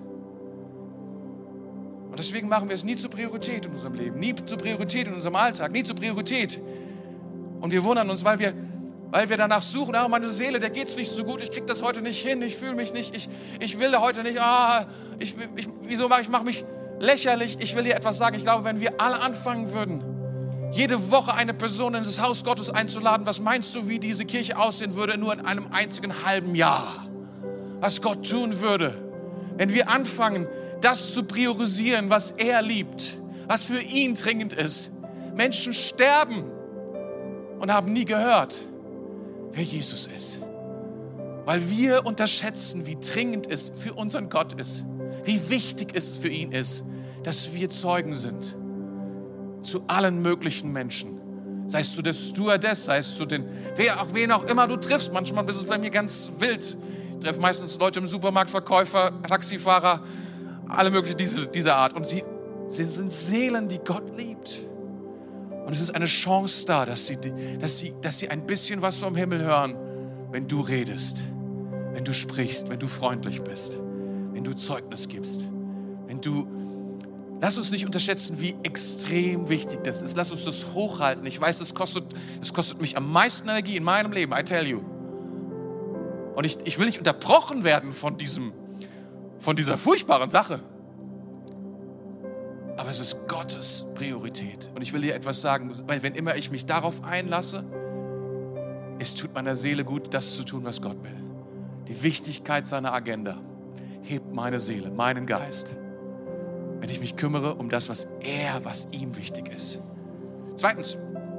Und deswegen machen wir es nie zur Priorität in unserem Leben, nie zur Priorität in unserem Alltag, nie zur Priorität. Und wir wundern uns, weil wir, weil wir danach suchen, ah, meine Seele, der geht's nicht so gut, ich kriege das heute nicht hin, ich fühle mich nicht, ich, ich will heute nicht, ah, ich, ich, wieso mache ich, mache mich lächerlich. Ich will dir etwas sagen, ich glaube, wenn wir alle anfangen würden, jede Woche eine Person in das Haus Gottes einzuladen, was meinst du, wie diese Kirche aussehen würde, nur in einem einzigen halben Jahr? Was Gott tun würde, wenn wir anfangen, das zu priorisieren, was er liebt, was für ihn dringend ist. Menschen sterben und haben nie gehört, wer Jesus ist. Weil wir unterschätzen, wie dringend es für unseren Gott ist, wie wichtig es für ihn ist, dass wir Zeugen sind zu allen möglichen Menschen. Sei es du der Stewardess, sei es du den, wer auch, wen auch immer du triffst. Manchmal ist es bei mir ganz wild. Ich treffe meistens Leute im Supermarkt, Verkäufer, Taxifahrer, alle möglichen diese, dieser Art. Und sie, sie sind Seelen, die Gott liebt. Und es ist eine Chance da, dass sie, dass sie, dass sie ein bisschen was vom Himmel hören, wenn du redest, wenn du sprichst, wenn du freundlich bist, wenn du Zeugnis gibst, wenn du... Lass uns nicht unterschätzen, wie extrem wichtig das ist. Lass uns das hochhalten. Ich weiß, das kostet, das kostet mich am meisten Energie in meinem Leben, I tell you. Und ich, ich will nicht unterbrochen werden von, diesem, von dieser furchtbaren Sache. Aber es ist Gottes Priorität. Und ich will dir etwas sagen, weil wenn immer ich mich darauf einlasse, es tut meiner Seele gut, das zu tun, was Gott will. Die Wichtigkeit seiner Agenda hebt meine Seele, meinen Geist, wenn ich mich kümmere um das, was er, was ihm wichtig ist. Zweitens,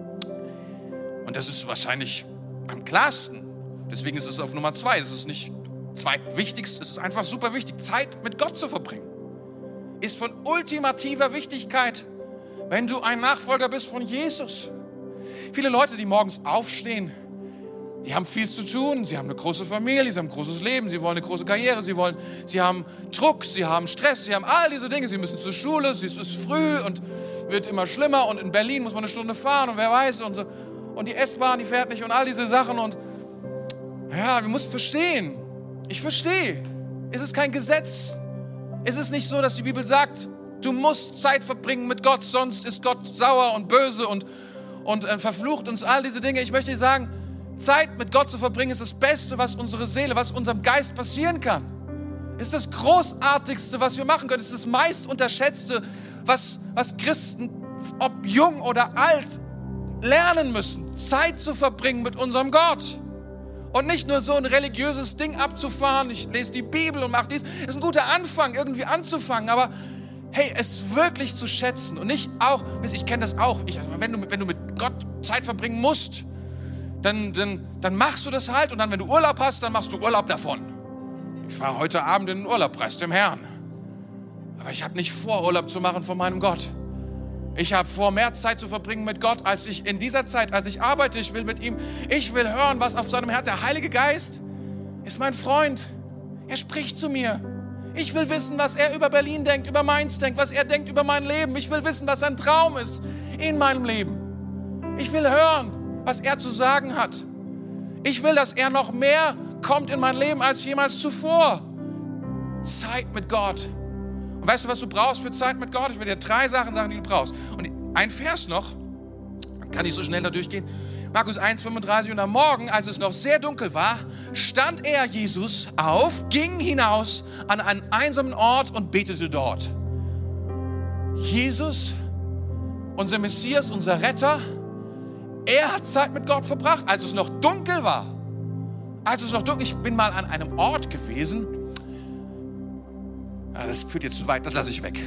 und das ist wahrscheinlich am klarsten, deswegen ist es auf Nummer zwei, es ist nicht zweitwichtigst, es ist einfach super wichtig, Zeit mit Gott zu verbringen. Ist von ultimativer Wichtigkeit, wenn du ein Nachfolger bist von Jesus. Viele Leute, die morgens aufstehen, die haben viel zu tun, sie haben eine große Familie, sie haben ein großes Leben, sie wollen eine große Karriere, sie, wollen, sie haben Druck, sie haben Stress, sie haben all diese Dinge, sie müssen zur Schule, es ist früh und wird immer schlimmer und in Berlin muss man eine Stunde fahren und wer weiß und so. Und die S-Bahn, die fährt nicht und all diese Sachen und ja, wir müssen verstehen, ich verstehe, es ist kein Gesetz, es ist nicht so, dass die Bibel sagt, du musst Zeit verbringen mit Gott, sonst ist Gott sauer und böse und, und äh, verflucht uns all diese Dinge. Ich möchte dir sagen, Zeit mit Gott zu verbringen, ist das Beste, was unsere Seele, was unserem Geist passieren kann. Ist das Großartigste, was wir machen können. Ist das meist Unterschätzte, was, was Christen, ob jung oder alt, lernen müssen. Zeit zu verbringen mit unserem Gott. Und nicht nur so ein religiöses Ding abzufahren. Ich lese die Bibel und mache dies. Ist ein guter Anfang, irgendwie anzufangen. Aber hey, es wirklich zu schätzen. Und nicht auch, ich kenne das auch. Ich, wenn, du, wenn du mit Gott Zeit verbringen musst, Dann, dann, dann machst du das halt und dann, wenn du Urlaub hast, dann machst du Urlaub davon. Ich fahre heute Abend in den Urlaub, preis dem Herrn. Aber ich habe nicht vor, Urlaub zu machen von meinem Gott. Ich habe vor, mehr Zeit zu verbringen mit Gott, als ich in dieser Zeit, als ich arbeite. Ich will mit ihm, ich will hören, was auf seinem Herzen. Der Heilige Geist ist mein Freund. Er spricht zu mir. Ich will wissen, was er über Berlin denkt, über Mainz denkt, was er denkt über mein Leben. Ich will wissen, was sein Traum ist in meinem Leben. Ich will hören, was er zu sagen hat. Ich will, dass er noch mehr kommt in mein Leben als jemals zuvor. Zeit mit Gott. Und weißt du, was du brauchst für Zeit mit Gott? Ich will dir drei Sachen sagen, die du brauchst. Und ein Vers noch, kann ich so schnell da durchgehen. Markus eins, fünfunddreißig. Und am Morgen, als es noch sehr dunkel war, stand er, Jesus, auf, ging hinaus an einen einsamen Ort und betete dort. Jesus, unser Messias, unser Retter, er hat Zeit mit Gott verbracht, als es noch dunkel war. Als es noch dunkel, ich bin mal an einem Ort gewesen. Ja, das führt jetzt zu weit, das lasse ich weg.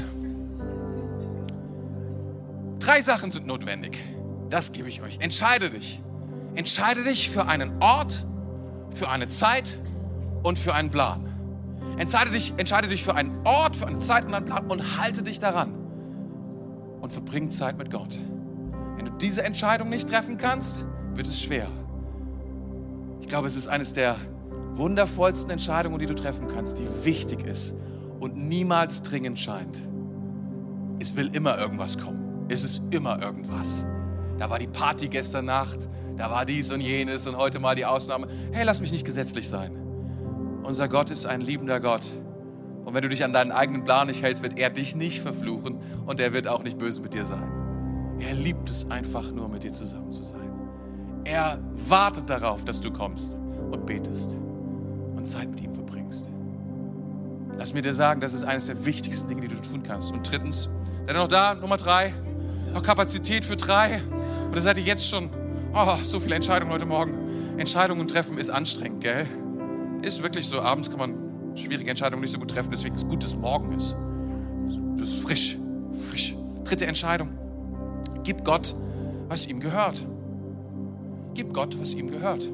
Drei Sachen sind notwendig. Das gebe ich euch. Entscheide dich. Entscheide dich für einen Ort, für eine Zeit und für einen Plan. Entscheide dich, entscheide dich für einen Ort, für eine Zeit und einen Plan und halte dich daran. Und verbring Zeit mit Gott. Wenn du diese Entscheidung nicht treffen kannst, wird es schwer. Ich glaube, es ist eines der wundervollsten Entscheidungen, die du treffen kannst, die wichtig ist und niemals dringend scheint. Es will immer irgendwas kommen. Es ist immer irgendwas. Da war die Party gestern Nacht, da war dies und jenes und heute mal die Ausnahme. Hey, lass mich nicht gesetzlich sein. Unser Gott ist ein liebender Gott. Und wenn du dich an deinen eigenen Plan nicht hältst, wird er dich nicht verfluchen und er wird auch nicht böse mit dir sein. Er liebt es einfach nur, mit dir zusammen zu sein. Er wartet darauf, dass du kommst und betest und Zeit mit ihm verbringst. Lass mir dir sagen, das ist eines der wichtigsten Dinge, die du tun kannst. Und drittens, seid ihr noch da? Nummer drei, noch Kapazität für drei? Oder seid ihr jetzt schon, oh, so viele Entscheidungen heute Morgen. Entscheidungen treffen ist anstrengend, gell? Ist wirklich so, abends kann man schwierige Entscheidungen nicht so gut treffen, deswegen ist es gut, dass es morgen ist. Das ist frisch, frisch. Dritte Entscheidung, gib Gott, was ihm gehört. Gib Gott, was ihm gehört.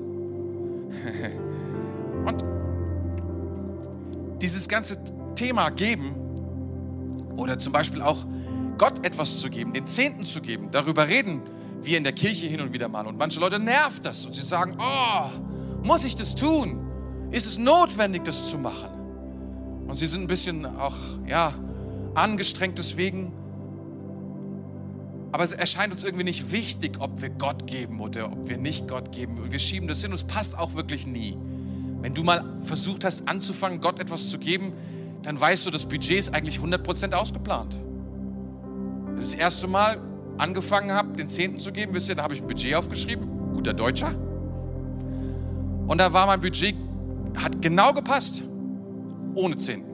Und dieses ganze Thema geben oder zum Beispiel auch Gott etwas zu geben, den Zehnten zu geben, darüber reden wir in der Kirche hin und wieder mal. Und manche Leute nervt das und sie sagen, oh, muss ich das tun? Ist es notwendig, das zu machen? Und sie sind ein bisschen auch, ja, angestrengt deswegen. Aber es erscheint uns irgendwie nicht wichtig, ob wir Gott geben oder ob wir nicht Gott geben. Und wir schieben das hin und es passt auch wirklich nie. Wenn du mal versucht hast, anzufangen, Gott etwas zu geben, dann weißt du, das Budget ist eigentlich hundert Prozent ausgeplant. Das erste Mal angefangen habe, den Zehnten zu geben, wisst ihr, da habe ich ein Budget aufgeschrieben, guter Deutscher. Und da war mein Budget, hat genau gepasst, ohne Zehnten.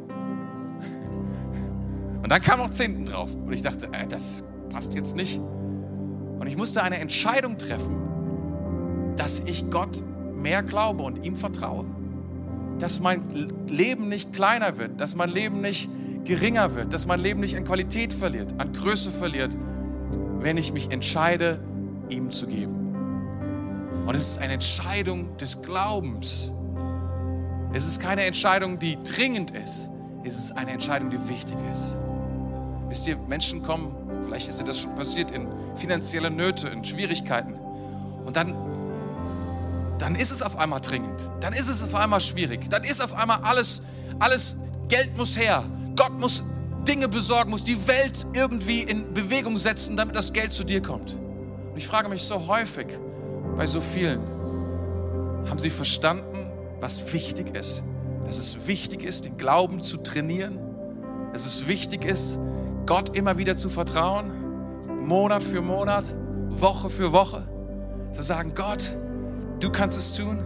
Und dann kam noch Zehnten drauf. Und ich dachte, äh, das passt jetzt nicht. Und ich musste eine Entscheidung treffen, dass ich Gott mehr glaube und ihm vertraue. Dass mein Leben nicht kleiner wird, dass mein Leben nicht geringer wird, dass mein Leben nicht an Qualität verliert, an Größe verliert, wenn ich mich entscheide, ihm zu geben. Und es ist eine Entscheidung des Glaubens. Es ist keine Entscheidung, die dringend ist. Es ist eine Entscheidung, die wichtig ist. Wisst ihr, Menschen kommen, vielleicht ist dir das schon passiert, in finanzielle Nöte, in Schwierigkeiten. Und dann, dann ist es auf einmal dringend. Dann ist es auf einmal schwierig. Dann ist auf einmal alles, alles, Geld muss her. Gott muss Dinge besorgen, muss die Welt irgendwie in Bewegung setzen, damit das Geld zu dir kommt. Und ich frage mich so häufig, bei so vielen, haben sie verstanden, was wichtig ist? Dass es wichtig ist, den Glauben zu trainieren. Dass es wichtig ist, Gott immer wieder zu vertrauen. Monat für Monat, Woche für Woche. Zu sagen, Gott, du kannst es tun.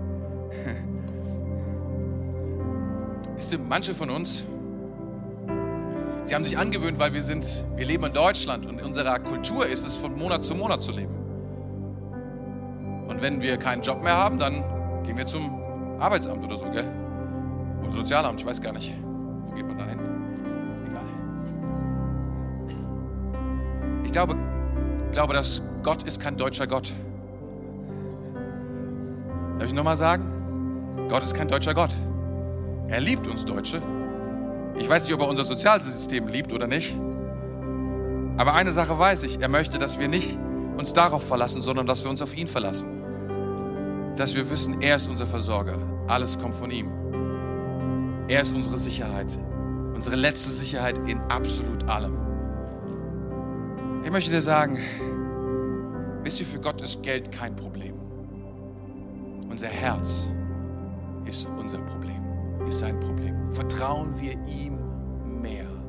Wisst ihr, manche von uns, sie haben sich angewöhnt, weil wir sind, wir leben in Deutschland und in unserer Kultur ist es, von Monat zu Monat zu leben. Und wenn wir keinen Job mehr haben, dann gehen wir zum Arbeitsamt oder so, gell? Oder Sozialamt, ich weiß gar nicht. Wo geht man da hin? Egal. Ich glaube, ich glaube, dass Gott ist kein deutscher Gott. Darf ich nochmal sagen? Gott ist kein deutscher Gott. Er liebt uns Deutsche. Ich weiß nicht, ob er unser Sozialsystem liebt oder nicht. Aber eine Sache weiß ich, er möchte, dass wir nicht uns darauf verlassen, sondern dass wir uns auf ihn verlassen. Dass wir wissen, er ist unser Versorger. Alles kommt von ihm. Er ist unsere Sicherheit. Unsere letzte Sicherheit in absolut allem. Ich möchte dir sagen, wisst ihr, für Gott ist Geld kein Problem. Unser Herz ist unser Problem, ist sein Problem. Vertrauen wir ihm mehr.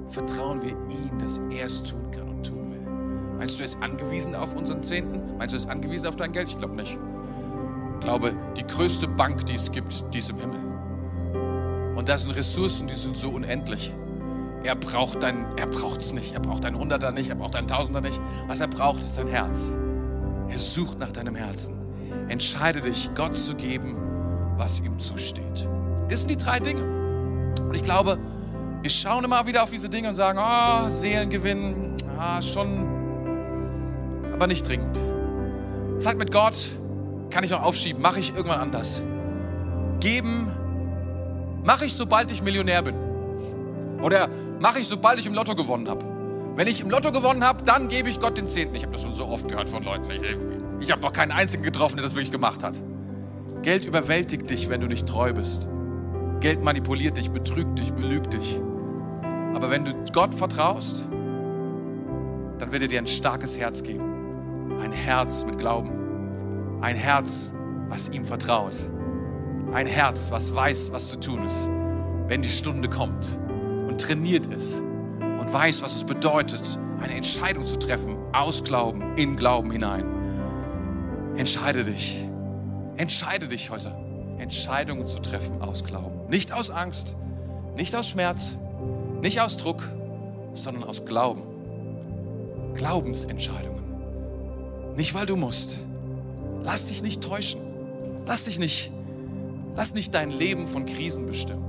vertrauen wir ihm, dass er es tun kann und tun will. Meinst du, er ist angewiesen auf unseren Zehnten? Meinst du, er ist angewiesen auf dein Geld? Ich glaube nicht. Ich glaube, die größte Bank, die es gibt, die ist im Himmel. Und das sind Ressourcen, die sind so unendlich. Er braucht dein, er braucht es nicht. Er braucht deinen Hunderter nicht, er braucht deinen Tausender nicht. Was er braucht, ist dein Herz. Er sucht nach deinem Herzen. Entscheide dich, Gott zu geben, was ihm zusteht. Das sind die drei Dinge. Und ich glaube, wir schauen immer wieder auf diese Dinge und sagen, oh, Seelengewinn, ah, schon, aber nicht dringend. Zeit mit Gott kann ich noch aufschieben, mache ich irgendwann anders. Geben mache ich, sobald ich Millionär bin. Oder mache ich, sobald ich im Lotto gewonnen habe. Wenn ich im Lotto gewonnen habe, dann gebe ich Gott den Zehnten. Ich habe das schon so oft gehört von Leuten. Ich, ich habe noch keinen einzigen getroffen, der das wirklich gemacht hat. Geld überwältigt dich, wenn du nicht treu bist. Geld manipuliert dich, betrügt dich, belügt dich. Aber wenn du Gott vertraust, dann wird er dir ein starkes Herz geben. Ein Herz mit Glauben. Ein Herz, was ihm vertraut. Ein Herz, was weiß, was zu tun ist, wenn die Stunde kommt und trainiert ist und weiß, was es bedeutet, eine Entscheidung zu treffen, aus Glauben, in Glauben hinein. Entscheide dich. Entscheide dich heute, Entscheidungen zu treffen aus Glauben. Nicht aus Angst, nicht aus Schmerz, nicht aus Druck, sondern aus Glauben. Glaubensentscheidungen. Nicht, weil du musst. Lass dich nicht täuschen. Lass dich nicht, lass nicht dein Leben von Krisen bestimmen.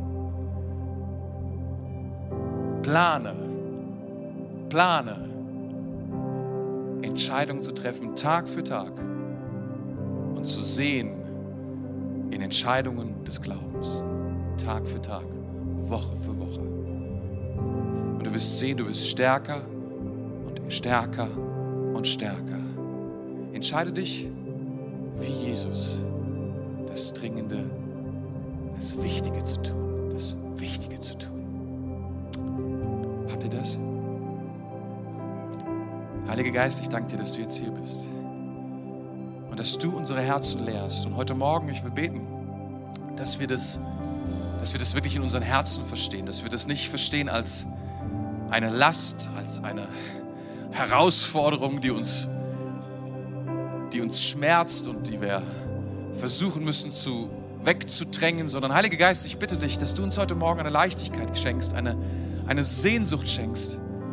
Plane, plane, Entscheidungen zu treffen, Tag für Tag und zu sehen in Entscheidungen des Glaubens, Tag für Tag, Woche für Woche. Und du wirst sehen, du wirst stärker und stärker und stärker. Entscheide dich wie Jesus, das Dringende, das Wichtige zu tun, das Wichtige zu tun. Habt ihr das? Heiliger Geist, ich danke dir, dass du jetzt hier bist und dass du unsere Herzen lehrst. Und heute Morgen, ich will beten, dass wir das, dass wir das wirklich in unseren Herzen verstehen, dass wir das nicht verstehen als eine Last, als eine Herausforderung, die uns, die uns schmerzt und die wir versuchen müssen zu wegzudrängen, sondern Heiliger Geist, ich bitte dich, dass du uns heute Morgen eine Leichtigkeit schenkst, eine, eine Sehnsucht schenkst,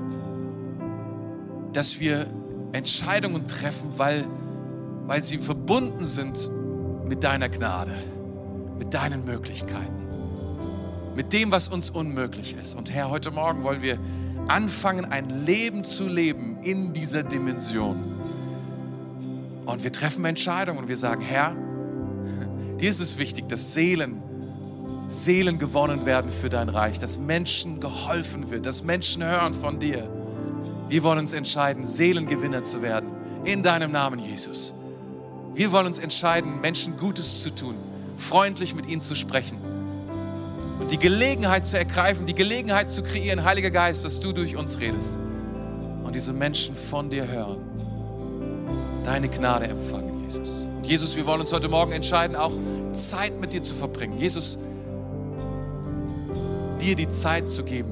dass wir Entscheidungen treffen, weil, weil sie verbunden sind mit deiner Gnade, mit deinen Möglichkeiten, mit dem, was uns unmöglich ist. Und Herr, heute Morgen wollen wir anfangen, ein Leben zu leben in dieser Dimension. Und wir treffen Entscheidungen und wir sagen, Herr, dir ist es wichtig, dass Seelen, Seelen gewonnen werden für dein Reich, dass Menschen geholfen wird, dass Menschen hören von dir. Wir wollen uns entscheiden, Seelengewinner zu werden, in deinem Namen, Jesus. Wir wollen uns entscheiden, Menschen Gutes zu tun, freundlich mit ihnen zu sprechen und die Gelegenheit zu ergreifen, die Gelegenheit zu kreieren, Heiliger Geist, dass du durch uns redest und diese Menschen von dir hören, deine Gnade empfangen, Jesus. Und Jesus, wir wollen uns heute Morgen entscheiden, auch Zeit mit dir zu verbringen. Jesus, dir die Zeit zu geben,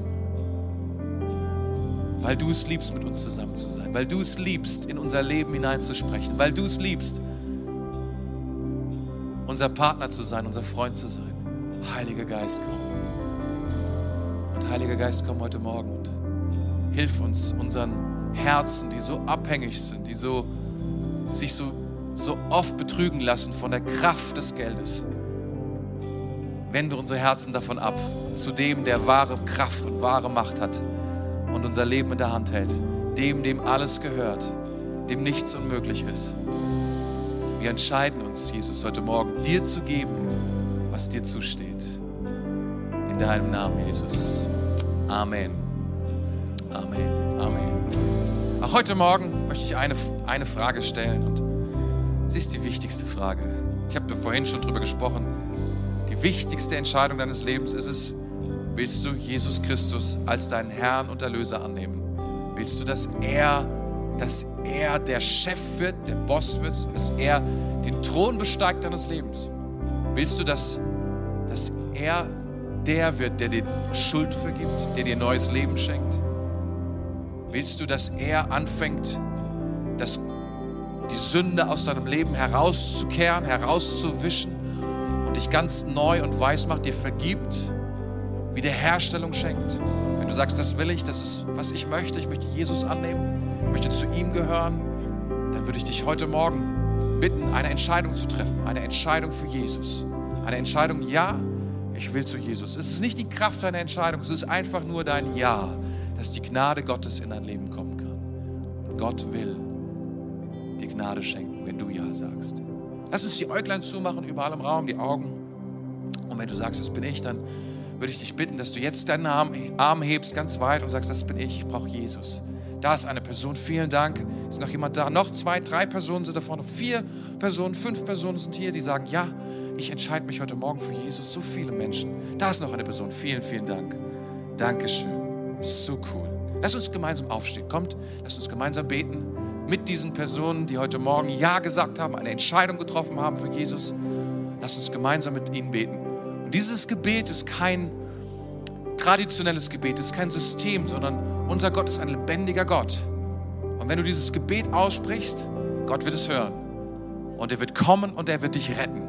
weil du es liebst, mit uns zusammen zu sein, weil du es liebst, in unser Leben hineinzusprechen, weil du es liebst, unser Partner zu sein, unser Freund zu sein. Heiliger Geist, komm. Und Heiliger Geist, komm heute Morgen und hilf uns, unseren Herzen, die so abhängig sind, die so, sich so, so oft betrügen lassen von der Kraft des Geldes. Wende unsere Herzen davon ab, zu dem, der wahre Kraft und wahre Macht hat und unser Leben in der Hand hält, dem, dem alles gehört, dem nichts unmöglich ist. Wir entscheiden uns, Jesus, heute Morgen dir zu geben, was dir zusteht. In deinem Namen, Jesus. Amen. Amen. Amen. Auch heute Morgen möchte ich eine, eine Frage stellen und sie ist die wichtigste Frage. Ich habe vorhin schon drüber gesprochen. Die wichtigste Entscheidung deines Lebens ist es, willst du Jesus Christus als deinen Herrn und Erlöser annehmen? Willst du, dass er, dass er der Chef wird, der Boss wird, dass er den Thron besteigt deines Lebens? Willst du, dass, dass er der wird, der dir Schuld vergibt, der dir neues Leben schenkt? Willst du, dass er anfängt, das, die Sünde aus deinem Leben herauszukehren, herauszuwischen und dich ganz neu und weiß macht, dir vergibt, Wiederherstellung schenkt? Wenn du sagst, das will ich, das ist, was ich möchte, ich möchte Jesus annehmen, ich möchte zu ihm gehören, dann würde ich dich heute Morgen bitten, eine Entscheidung zu treffen, eine Entscheidung für Jesus. Eine Entscheidung, ja, ich will zu Jesus. Es ist nicht die Kraft deiner Entscheidung, es ist einfach nur dein Ja, dass die Gnade Gottes in dein Leben kommen kann. Und Gott will die Gnade schenken, wenn du Ja sagst. Lass uns die Äuglein zumachen, überall im Raum, die Augen. Und wenn du sagst, das bin ich, dann würde ich dich bitten, dass du jetzt deinen Arm hebst, ganz weit und sagst, das bin ich, ich brauche Jesus. Da ist eine Person, vielen Dank. Ist noch jemand da? Noch zwei, drei Personen sind da vorne, vier Personen, fünf Personen sind hier, die sagen, ja, ich entscheide mich heute Morgen für Jesus. So viele Menschen. Da ist noch eine Person, vielen, vielen Dank. Dankeschön. So cool. Lass uns gemeinsam aufstehen. Kommt, lass uns gemeinsam beten mit diesen Personen, die heute Morgen Ja gesagt haben, eine Entscheidung getroffen haben für Jesus. Lass uns gemeinsam mit ihnen beten. Und dieses Gebet ist kein traditionelles Gebet, ist kein System, sondern unser Gott ist ein lebendiger Gott. Und wenn du dieses Gebet aussprichst, Gott wird es hören. Und er wird kommen und er wird dich retten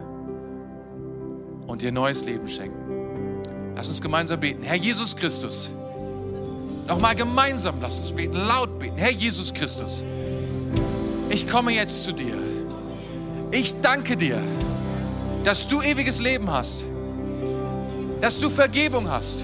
und dir neues Leben schenken. Lass uns gemeinsam beten. Herr Jesus Christus, nochmal gemeinsam, lass uns beten, laut beten. Herr Jesus Christus, ich komme jetzt zu dir. Ich danke dir, dass du ewiges Leben hast, dass du Vergebung hast,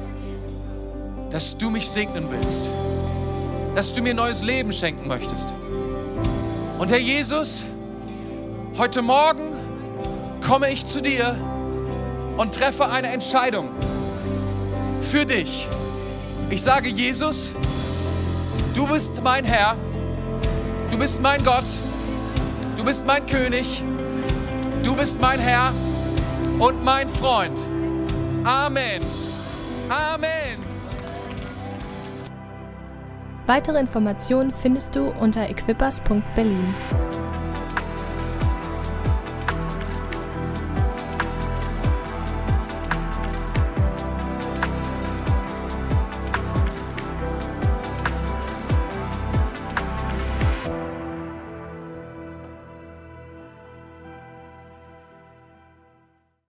dass du mich segnen willst, dass du mir neues Leben schenken möchtest. Und Herr Jesus, heute Morgen komme ich zu dir und treffe eine Entscheidung für dich. Ich sage, Jesus, du bist mein Herr, du bist mein Gott, du bist mein König, du bist mein Herr und mein Freund. Amen. Amen. Weitere Informationen findest du unter equippers punkt berlin.